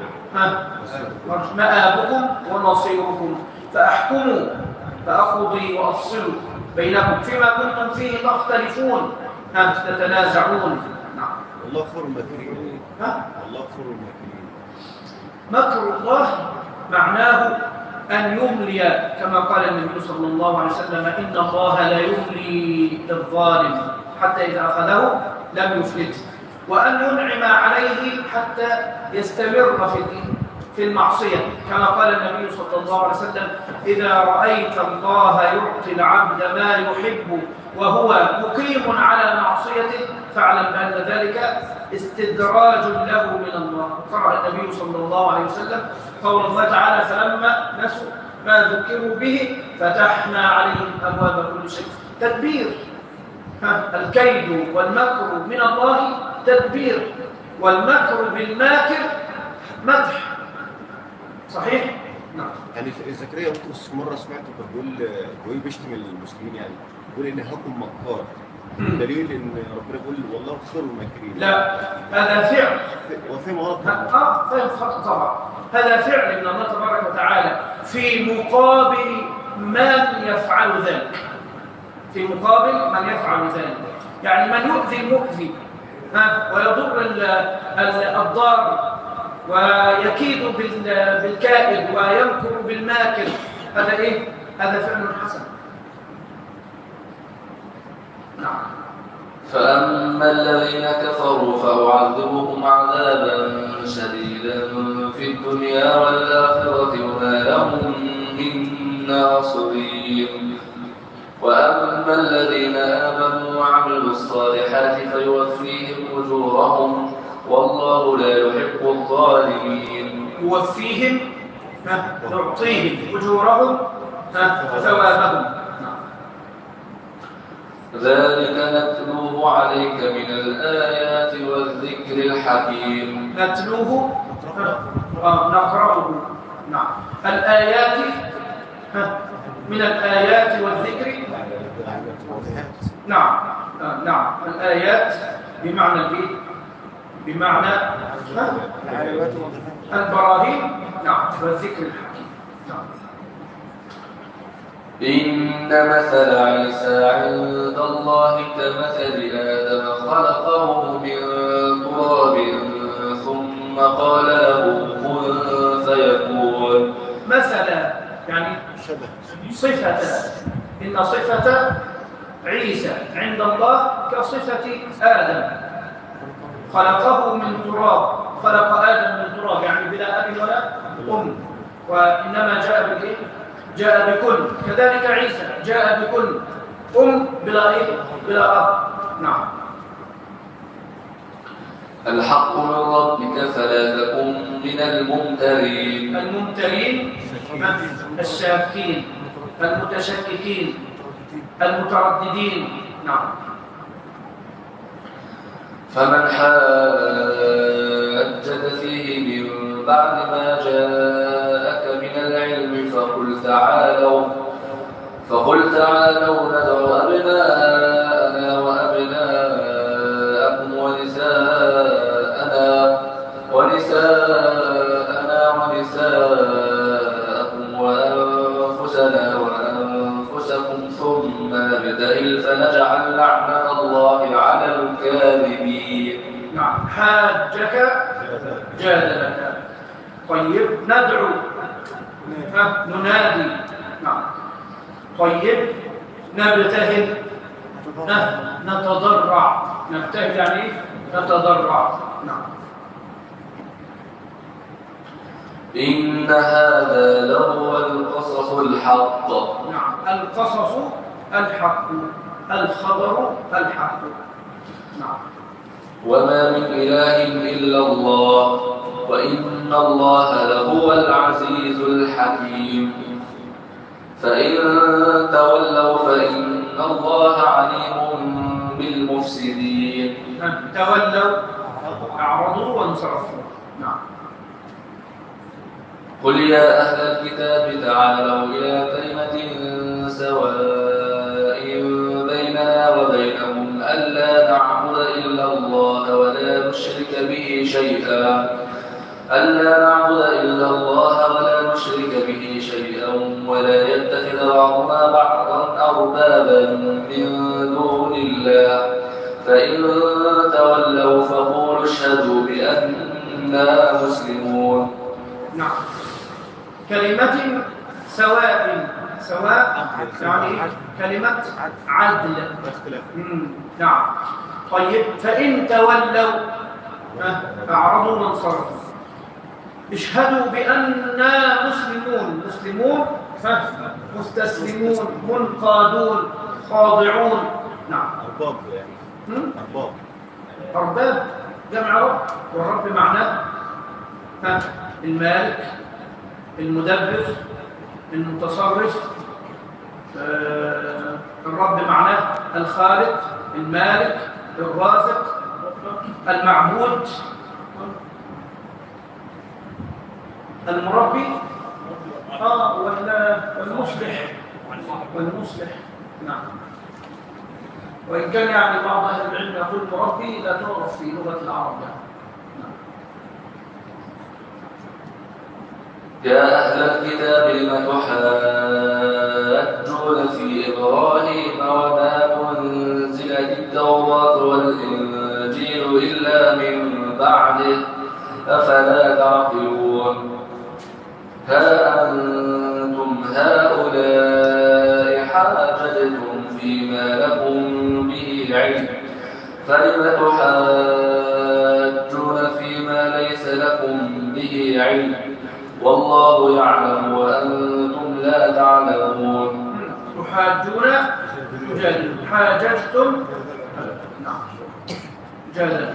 A: مآبكم ومصيركم فأحكموا فأقضي وأفصل بينكم فيما كنتم فيه تختلفون تتنازعون. نعم.
C: الله خير الماكرين. الله خير الماكرين.
A: مكر الله معناه أن يملي، كما قال النبي صلى الله عليه وسلم إن الله لا يملي للظالم حتى إذا أخذه لم يفلته، وأن ينعم عليه حتى يستمر في المعصية، كما قال النبي صلى الله عليه وسلم إذا رأيت الله يعطي العبد ما يحب وهو مقيم على معصيته فاعلم بأن ذلك استدراج له من الله. قرأ النبي صلى الله عليه وسلم قول الله تعالى فلما نسوا ما ذكروا به فتحنا عليهم أبواب كل شيء. تدبير. الكيد والمكر من الله تدبير، والمكر بالماكر مدح. صحيح؟ نعم.
C: يعني زكريا بطرس مرة سمعته كان بيقول بيشتم المسلمين، يعني بيقول إن هاكم مكار، دليل إن ربنا يقول والله خير الماكرين.
A: لا، هذا فعل.
C: وفهم غلط.
A: فهم خطأ طبعا. هذا فعل من الله تبارك وتعالى في مقابل من يفعل ذلك. في مقابل من يفعل ذلك، يعني من يؤذي المؤذي ويضر الضار ويكيد بالكائد ويمكر بالماكر، هذا ايه؟ هذا فعل حسن. نعم.
D: فأما الذين كفروا فأعذبهم عذابا شديدا في الدنيا والآخرة وما لهم من ناصرين. وأما الذين آمنوا وعملوا الصالحات فيوفيهم أجورهم والله لا يحب الظالمين.
A: يوفيهم يعطيهم أجورهم ثوابهم.
D: ذلك نتلوه عليك من الآيات والذكر الحكيم.
A: نتلوه نقرأه. نعم. الآيات من الآيات والذكر. نعم. نعم. الآيات بمعنى الايه؟ بمعنى البراهين. نعم. والذكر الحكيم. نعم.
D: إن مثل عيسى عند الله كمثل آدم خلقه من تراب ثم قال له كن فيكون.
A: مثلا يعني صفة. إن صفة عيسى عند الله كصفة آدم خلقه من تراب. خلق آدم من تراب يعني بلا أب ولا أم، وإنما جاء بالإيه؟ جاء بكل. كذلك عيسى جاء بكل، أم بلا إيه؟ بلا أب. نعم.
D: الحق من ربك فلا تكن من الممترين.
A: الممترين الشاكين المتشككين المترددين. نعم.
D: فمن حاجك فيه من بعد ما جاءك من العلم فقل تعالوا ندعو أبناءنا وأبناءكم ونساءنا ونساءكم وأنفسنا وأنفسكم ثم نبتهل فنجعل لعنة الله على الكاذبين.
A: نعم. حاجك جادلك. طيب ندعو ننادي. نعم. طيب نبتهل نتضرع. نبتهل يعني نتضرع. نعم.
D: إن هذا لهو القصص الحق.
A: نعم. القصص الحق، الخبر الحق. نعم.
D: وما من إله إلا الله وإن الله لهو العزيز الحكيم. فإن تولوا فإن الله عليم بالمفسدين.
A: تولوا أعرضوا وانصرفوا. نعم.
D: قل يا أهل الكتاب تعالوا إلى كلمة سواء بيننا وبينهم ألا نعبد إلا الله ولا نشرك به شيئا ولا يتخذ بعضنا بعضا أربابا من دون الله فإن تولوا فقولوا اشهدوا بأننا مسلمون.
A: نعم. كلمة سواء يعني كلمة عدل. نعم. طيب فإن تولوا أعرضوا وانصرفوا اشهدوا بأننا مسلمون مستسلمون منقادون خاضعون. نعم.
C: أرباب يعني
A: أرباب جمع رب، والرب معناه المالك المدبر، المتصرف. الرب معناه الخالق، المالك، الرازق، المعبود، المربي، والمصلح. نعم. وإن كان يعني بعض أهل العلم يقول مربي لا تعرف في لغة العرب يعني.
D: يا أهل الكتاب لم تحاجون في إبراهيم وما أنزلت التوراة والإنجيل إلا من بعده أفلا تعقلون ها أنتم هؤلاء حاججتم فيما لكم به علم فلم تحاجون فيما ليس لكم به علم والله يعلم وأنتم لا تعلمون.
A: تحاجون جادل، حاججتم جادل.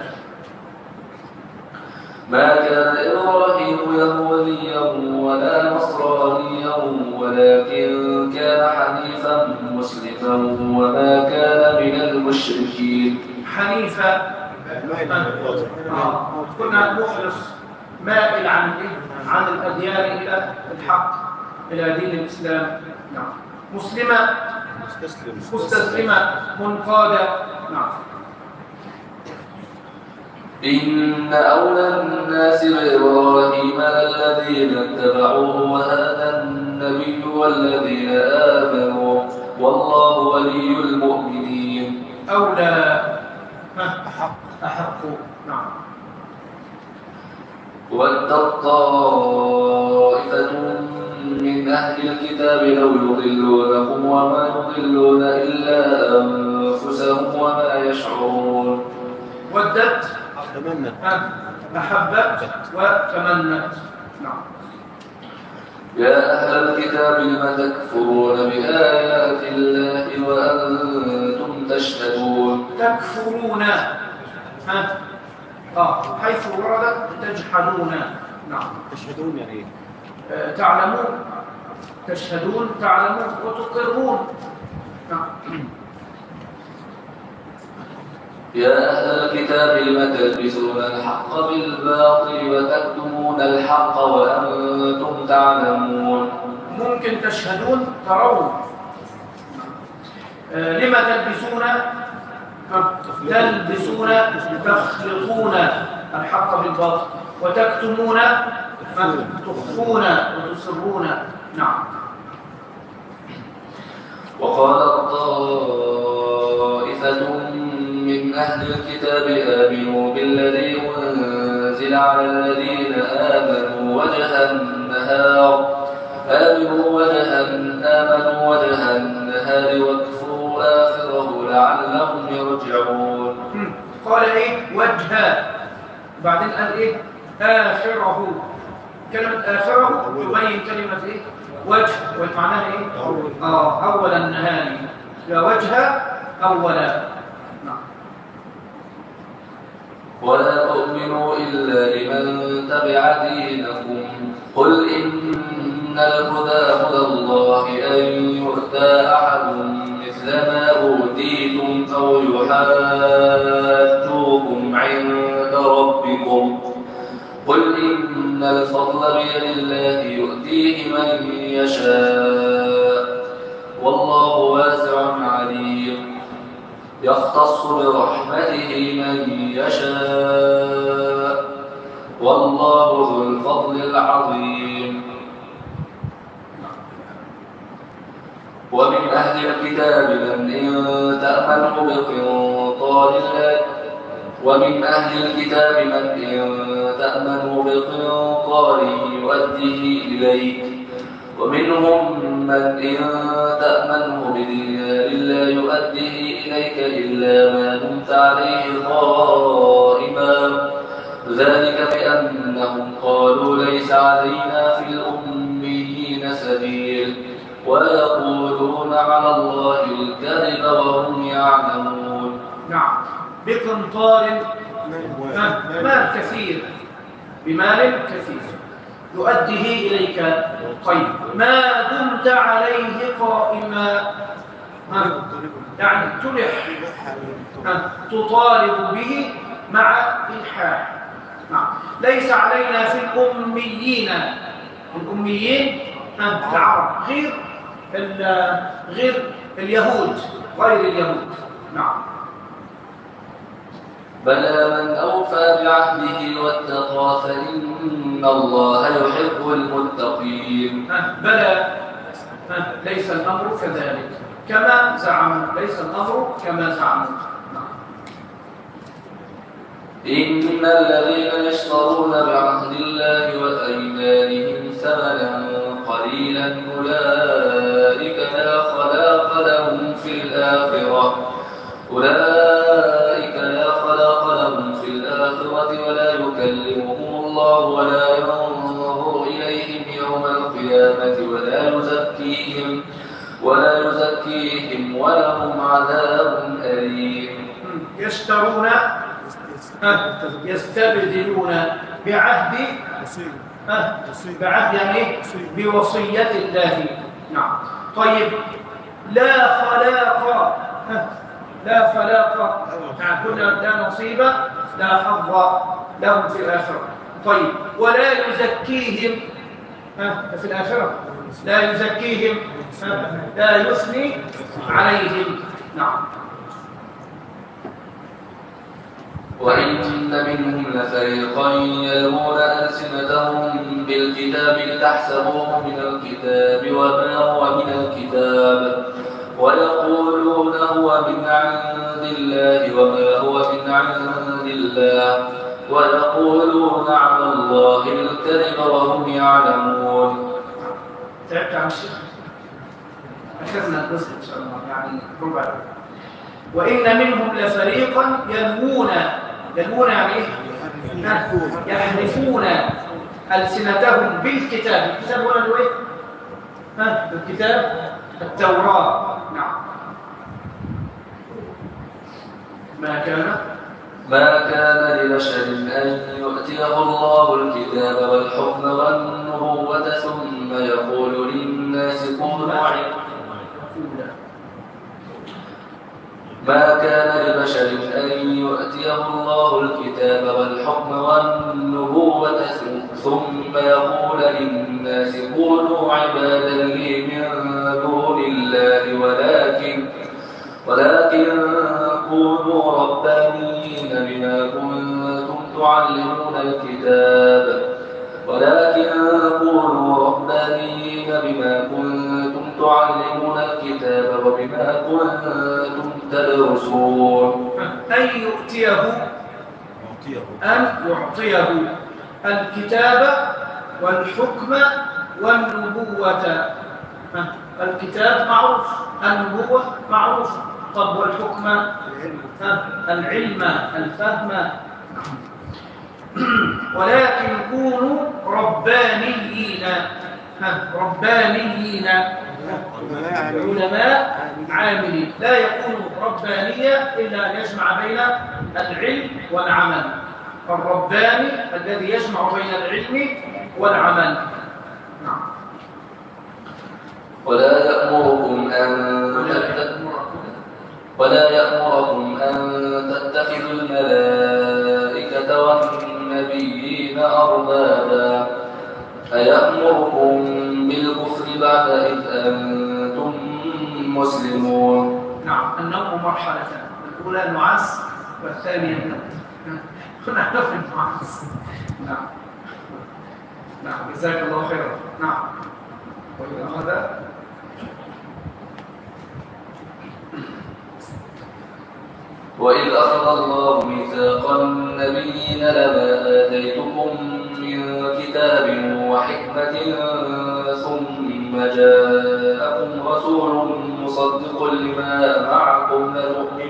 D: ما كان إبراهيم يهوديا ولا نصرانيا ولكن كان حنيفا مسلما وما كان من المشركين.
A: حنيفا كنا مخلص مائل عن الأديان إلى الحق، إلى دين الإسلام. نعم. مسلمة، مستسلمة، منقادة. نعم.
D: إن أولى الناس بإبراهيم الذين اتبعوه وهذا النبي والذين آمنوا والله ولي المؤمنين.
A: أولى أحق. نعم.
D: ودت طائفة من أهل الكتاب لو يضلونكم وما يضلون إلا أنفسهم وما يشعرون.
A: ودت،
C: تمنت،
A: أحبت وتمنت. نعم.
D: يا أهل الكتاب لم تكفرون بآيات الله وأنتم تشهدون.
A: تكفرون حيث وردت تجحدون. نعم.
C: تشهدون يعني ايه؟
A: تعلمون، تشهدون، تعلمون وتقرون. نعم.
D: يا أهل الكتاب لم تلبسون الحق بالباطل وتكتمون الحق وأنتم تعلمون.
A: ممكن تشهدون، ترون. لما تلبسون؟ تخلطون الحق بالباطل، وتكتمون، تخفون وتسرون. نعم.
D: وقال طائفة من أهل الكتاب آمنوا بالذي أنزل على الذين آمنوا وجه النهار واكفروا آخره لعلهم يرجعون.
A: قال إيه؟ وجه، بعدين قال إيه؟ آخره. كلمة آخره تبين كلمة إيه؟ وجه، ومعناها إيه؟ أول النهار. لا وجه أولا. نعم.
D: ولا تؤمنوا إلا لمن تبع دينكم قل إن الهدى هدى الله أن يؤتى أحد مثل ما أوتيتم أو يحاجوكم عند ربكم قل إن الفضل بيد الله يؤتيه من يشاء والله واسع عليم يختص برحمته من يشاء والله ذو الفضل العظيم. ومن أهل الكتاب من إن تأمنه بقنطار يؤديه إليك ومنهم من إن تأمنه بدينار لا يؤديه إليك إلا ما دمت عليه قائما ذلك بأنهم قالوا ليس علينا في الأميين سبيل ويقولون على الله الكذب وهم يعلمون.
A: نعم. بقنطار، مال كثير، بمال كثير. يؤديه إليك. طيب ما دمت عليه قائما، يعني تلح، تطالب به مع إلحاح. ليس علينا في الأميين العرب غير اليهود، غير اليهود. نعم.
D: بلى من أوفى بعهده واتقى فإن الله يحب المتقين.
A: بلى، ليس الأمر كذلك كما زعموا، ليس الأمر كما زعموا.
D: إن الذين يشترون بعهد الله وأيمانهم ثمنا قليلا أولئك لا خلاق لهم في الآخرة ولا يكلمهم الله ولا ينظر إليهم يوم القيامة ولا يزكيهم ولهم عذاب أليم.
A: يشترون، يستبدلون بعهد يعني بوصية الله. نعم. طيب لا خلاق، يعني كنا لا نصيب لا حظ لهم في الآخرة. طيب ولا يزكيهم في الآخرة، لا يزكيهم، لا يثني عليهم. نعم.
D: وإن منهم لفريقا يلوون ألسنتهم بالكتاب لتحسبوه من الكتاب وما هو من الكتاب ويقولون هو من عند الله وما هو من عند الله ويقولون على الله الكذب وهم يعلمون.
A: تعبت عن الشيخ، أخذنا القصة إن شاء الله، يعني ربع. وإن منهم لفريقا يلوون يعني إيه؟ يحرفون ألسنتهم بالكتاب. الكتاب هو إيه؟ الكتاب التوراة. نعم.
D: ما كان لبشر أن يؤتيه الله الكتاب والحكم والنبوة ثم يقول للناس كونوا عبادا. ما كان لبشر أن يؤتيه الله الكتاب والحكم والنبوة ثم يقول للناس كونوا عبادا لي من دون الله ولكن كونوا ربانيين بما كنتم تعلمون الكتاب وبما كنتم تدرسون.
A: أن يعطيه الكتاب والحكم والنبوة. الكتاب معروف، النبوة معروف. طب والحكم؟ العلم، الفهم. ولكن كونوا ربانيين، علماء عاملين. لا يكون ربانية إلا أن يجمع بين العلم والعمل. الرباني الذي يجمع بين العلم والعمل. نعم.
D: ولا يأمركم أن تتخذوا الملائكة والنبيين أربابا أيأمركم بالكفر بعد إذ أنتم مسلمون.
A: نعم. النوم مرحلتان، الأولى نعاس والثانية النوم. كنا نفهم النعاس. نعم. جزاك الله خيرا. نعم.
D: وإذ أخذ الله ميثاق النبيين لما آتيتكم من كتاب وحكمة ثم جاءكم رسول مصدق لما معكم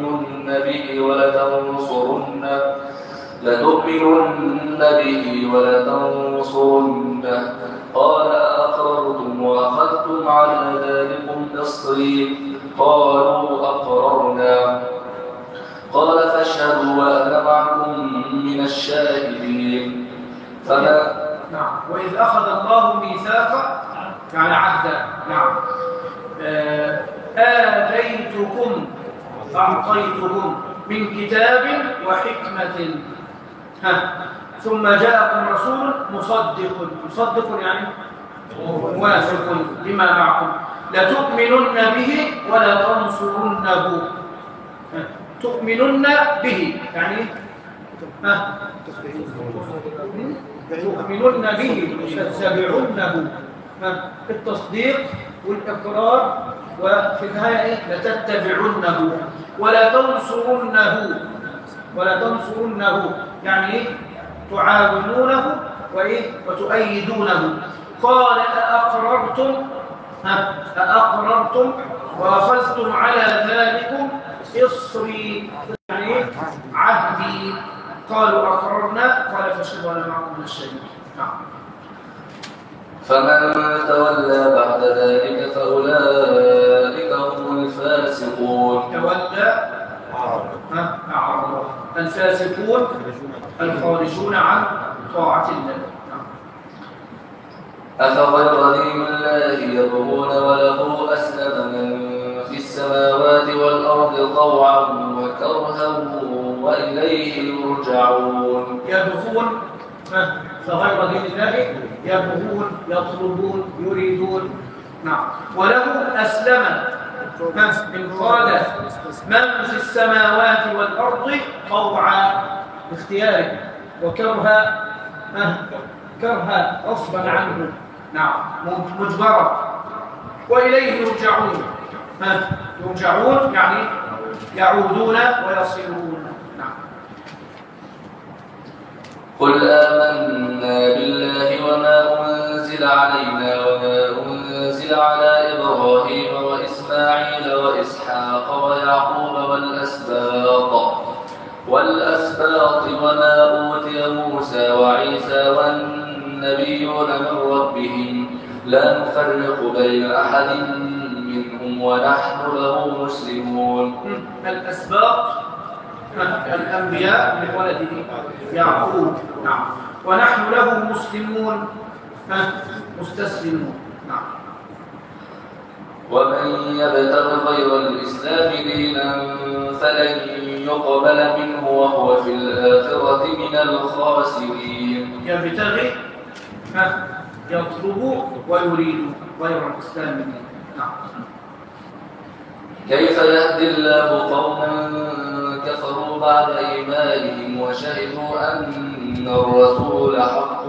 D: لتؤمنن به ولتنصرنه قال أقررتم وأخذتم على ذلكم إصري قالوا أقررنا قال فاشهدوا وأنا معكم من الشاهدين
A: نعم. وإذ أخذ الله ميثاق يعني عهدا. نعم. آتيتكم أعطيتكم من كتاب وحكمة ثم جاءكم رسول مصدق يعني موافق لما معكم لتؤمنن به ولا تنصرنه. تؤمنن به يعني تؤمنن به تتبعونه التصديق والإقرار وفي النهاية لتتبعونه ولا تنصرنه يعني تعاونونه وتؤيدونه. قال أأقررتم وأخذتم على ذلكم إصري يعني عهدي. قالوا أقررنا قال فاشهدوا أنا معكم من الشهيد. نعم.
D: فمن تولى بعد ذلك فأولئك هم الفاسقون.
A: تولى أعرض الفاسقون الخارجون عن طاعة الله.
D: أفغير دين الله يبغون وله أسلم من في السماوات والأرض طوعا وكرها وإليه يرجعون.
A: يبغون فغير دين الله يبغون يطلبون يريدون. نعم. وله أسلم إن قال من في السماوات والأرض طوعا باختياره وكرها غصبا عنه. نعم مجبرا. وإليه يرجعون يعني يعودون ويصيرون. نعم.
D: قل آمنا بالله وما أنزل علينا وما أنزل على إبراهيم وإسماعيل وإسحاق ويعقوب والأسباط وما أوتي موسى وعيسى والنبيون من ربهم لا نفرق بين أحد منهم ونحن له مسلمون.
A: الأسباط الأنبياء من ولده يعقوب. نعم. ونحن له مسلمون مستسلمون. نعم.
D: ومن يبتغ غير الإسلام دينا فلن يقبل منه وهو في الآخرة من الخاسرين.
A: يبتغي يطلب ويريد غير الإسلام دينا. نعم.
D: كيف يهدي الله قوما كفروا بعد إيمانهم وشهدوا أن الرسول حق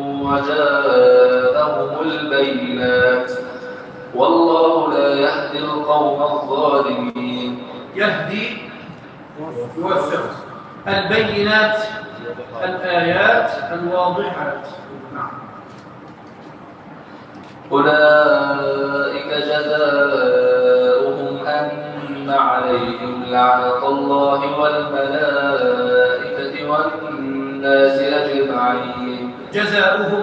D: وجاءهم البينات والله لا يهدي القوم الظالمين.
A: يهدي يوفق البينات الآيات الواضحات. نعم.
D: أولئك جزاؤهم أن عليهم لعنة الله والملائكة والناس أجمعين.
A: جزاؤهم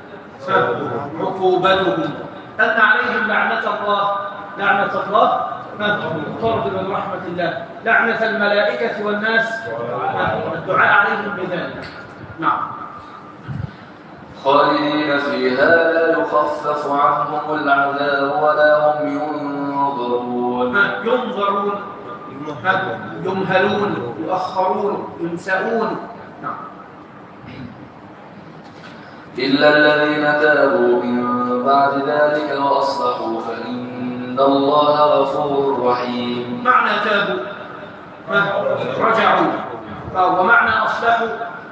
A: عقوبتهم أن عليهم لعنة الله طرد من رحمة الله، لعنة الملائكة والناس الدعاء عليهم بذلك. نعم.
D: خالدين فيها لا يخفف عنهم العذاب ولا هم ينظرون.
A: يمهلون يؤخرون ينسؤون. نعم.
D: إلا الذين تابوا من بعد ذلك وأصلحوا فإن الله غفور رحيم.
A: معنى تابوا رجعوا ومعنى أصلحوا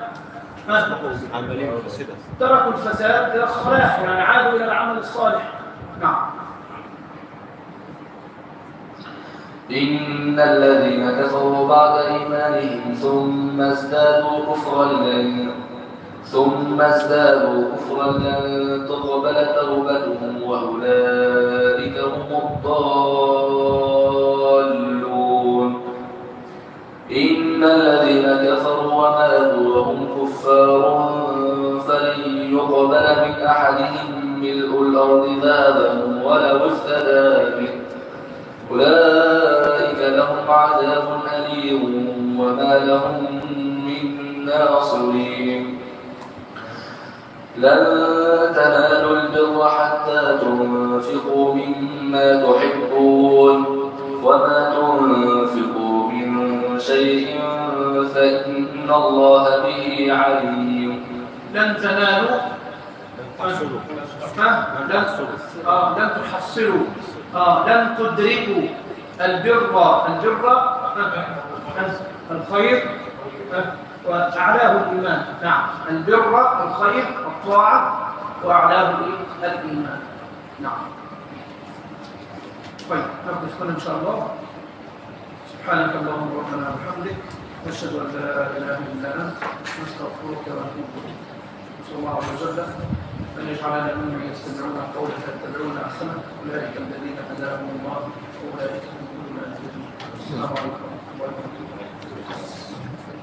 A: تركوا الفساد إلى الصلاح يعني عادوا إلى العمل الصالح. نعم.
D: إن الذين كفروا بعد إيمانهم ثم ازدادوا كفرا لن تقبل توبتهم وأولئك هم الضالون. إن الذين كفروا وماتوا وهم كفار فلن يقبل من أحدهم ملء الأرض ذهبا ولو افتدى به أولئك لهم عذاب أليم وما لهم من ناصرين. لن تنالوا البر حتى تنفقوا مما تحبون وما تنفقوا من شيء فإن الله به عليم.
A: لن تنالوا لن تحصلوا لن تدركوا البر الخير وأعلاه الإيمان. نعم، البر الخير الطاعة وأعلاه الإيمان. نعم. طيب نقف هنا إن شاء الله. سبحانك اللهم ربنا وبحمدك نشهد أن لا إله إلا أنت نستغفرك ونتوب إليك. نسأل الله عز وجل أن يجعلنا ممن يستمعون القول فيتبعون أحسنه أولئك الذين هداهم الله وأولئك هم المهتدون. السلام عليكم ورحمة الله وبركاته.